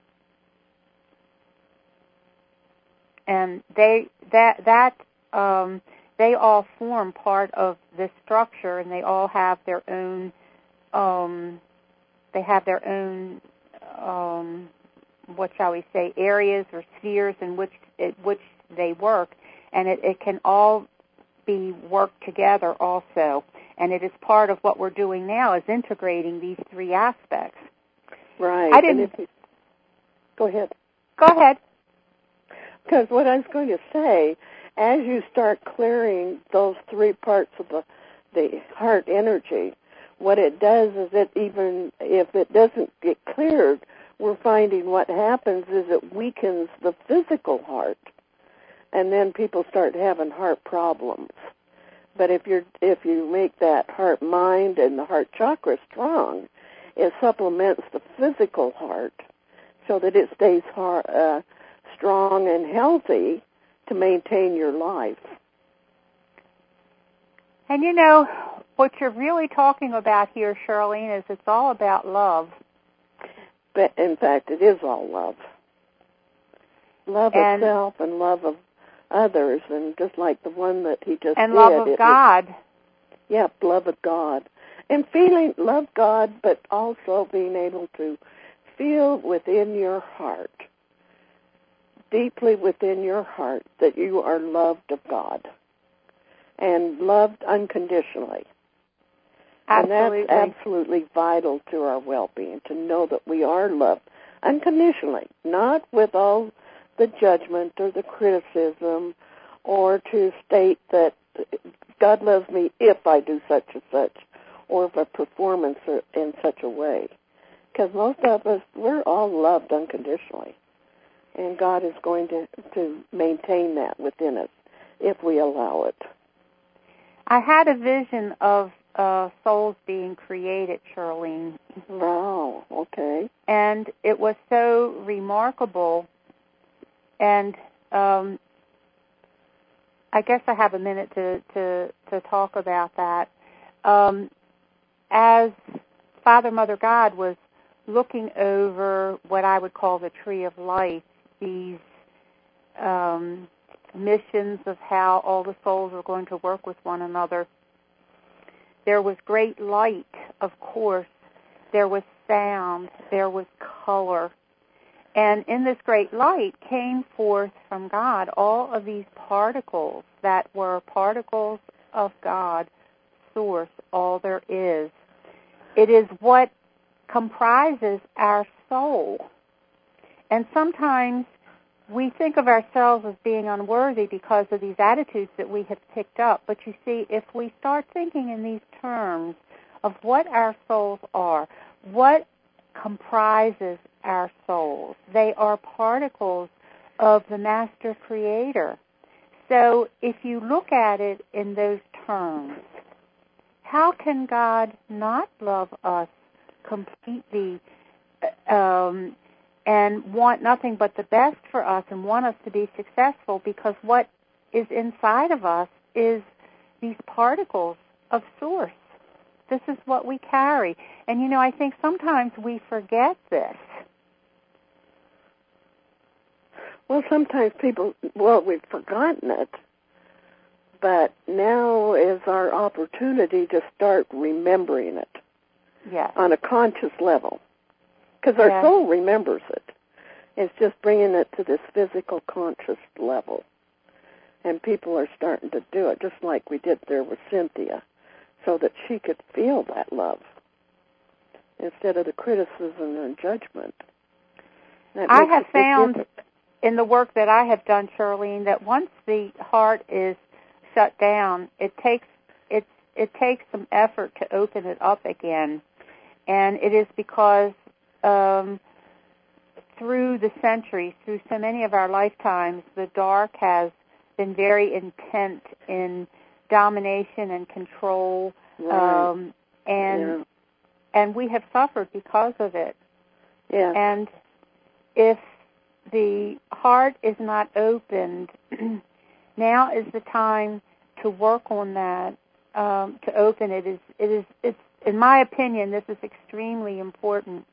And they that that um, they all form part of this structure, and they all have their own um, they have their own um, what shall we say areas or spheres in which it, which they work, and it, it can all be worked together also. And it is part of what we're doing now is integrating these three aspects. Right. I didn't. And if you, go ahead. Go ahead. Because what I was going to say, as you start clearing those three parts of the the heart energy, what it does is it even if it doesn't get cleared, we're finding what happens is it weakens the physical heart, and then people start having heart problems. But if you're if you make that heart mind and the heart chakra strong, it supplements the physical heart so that it stays heart, uh, strong and healthy to maintain your life. And you know, what you're really talking about here, Charlene, is it's all about love. But in fact, it is all love. Love and, of self and love of others, and just like the one that he just and did. And love of God. Was, yep, love of God. And feeling, love God, but also being able to feel within your heart, deeply within your heart, that you are loved of God and loved unconditionally. Absolutely. And that's absolutely vital to our well-being, to know that we are loved unconditionally, not with all the judgment or the criticism, or to state that God loves me if I do such and such, or if a performance in such a way. Because most of us, we're all loved unconditionally. And God is going to, to maintain that within us if we allow it. I had a vision of uh, souls being created, Charlene. Wow, okay. And it was so remarkable. And um, I guess I have a minute to, to, to talk about that. Um, as Father, Mother, God was looking over what I would call the tree of life, these um, missions of how all the souls are going to work with one another, there was great light, of course. There was sound. There was color. And in this great light came forth from God all of these particles that were particles of God, source, all there is. It is what comprises our soul. And sometimes we think of ourselves as being unworthy because of these attitudes that we have picked up. But you see, if we start thinking in these terms of what our souls are, what comprises our souls, they are particles of the Master Creator. So if you look at it in those terms, how can God not love us completely um, and want nothing but the best for us and want us to be successful, because what is inside of us is these particles of Source. This is what we carry. And, you know, I think sometimes we forget this. Well, sometimes people, well, we've forgotten it, but now is our opportunity to start remembering it. Yes. On a conscious level. Because our yes. soul remembers it. It's just bringing it to this physical conscious level. And people are starting to do it, just like we did there with Cynthia, so that she could feel that love instead of the criticism and judgment. That I have found difference. in the work that I have done, Charlene, that once the heart is shut down, it takes it it takes some effort to open it up again, and it is because um, through the centuries, through so many of our lifetimes, the dark has been very intent in domination and control, right. um, and yeah. and we have suffered because of it. Yeah. And if the heart is not opened, now is the time to work on that. Um, to open it is it is it's in my opinion, this is extremely important.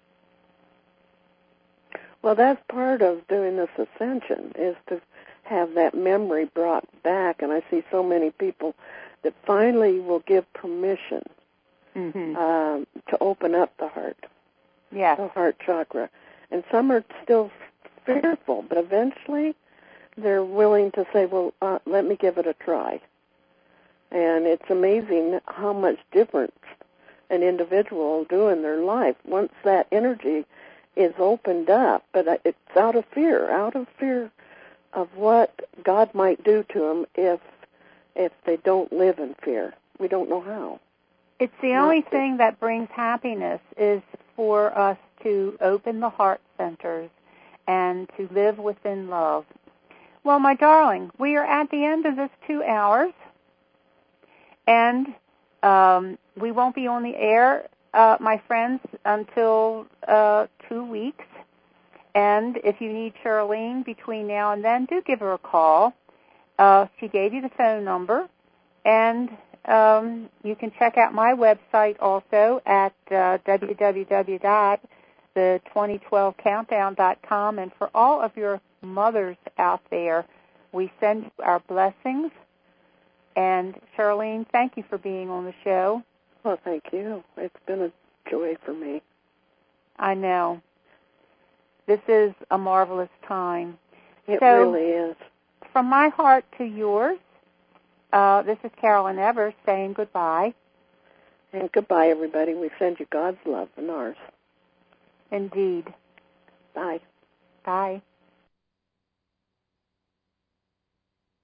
Well, that's part of doing this ascension, is to have that memory brought back. And I see so many people that finally will give permission mm-hmm. um, to open up the heart, yes. the heart chakra. And some are still fearful, but eventually they're willing to say, well, uh, let me give it a try. And it's amazing how much difference an individual will do in their life once that energy is opened up. But it's out of fear, out of fear of what God might do to them if if they don't live in fear. We don't know how. It's the Not only to. thing that brings happiness is for us to open the heart centers and to live within love. Well, my darling, we are at the end of this two hours, and um, we won't be on the air, uh, my friends, until uh, two weeks. And if you need Charlene between now and then, do give her a call. Uh, she gave you the phone number, and um, you can check out my website also at uh, w w w dot the twenty twelve countdown dot com. And for all of your mothers out there, we send you our blessings. And Charlene, thank you for being on the show. Well, thank you. It's been a joy for me. I know. This is a marvelous time. It so, really is. From my heart to yours, uh, this is Carolyn Evers saying goodbye. And goodbye, everybody. We send you God's love and ours. Indeed. Bye. Bye.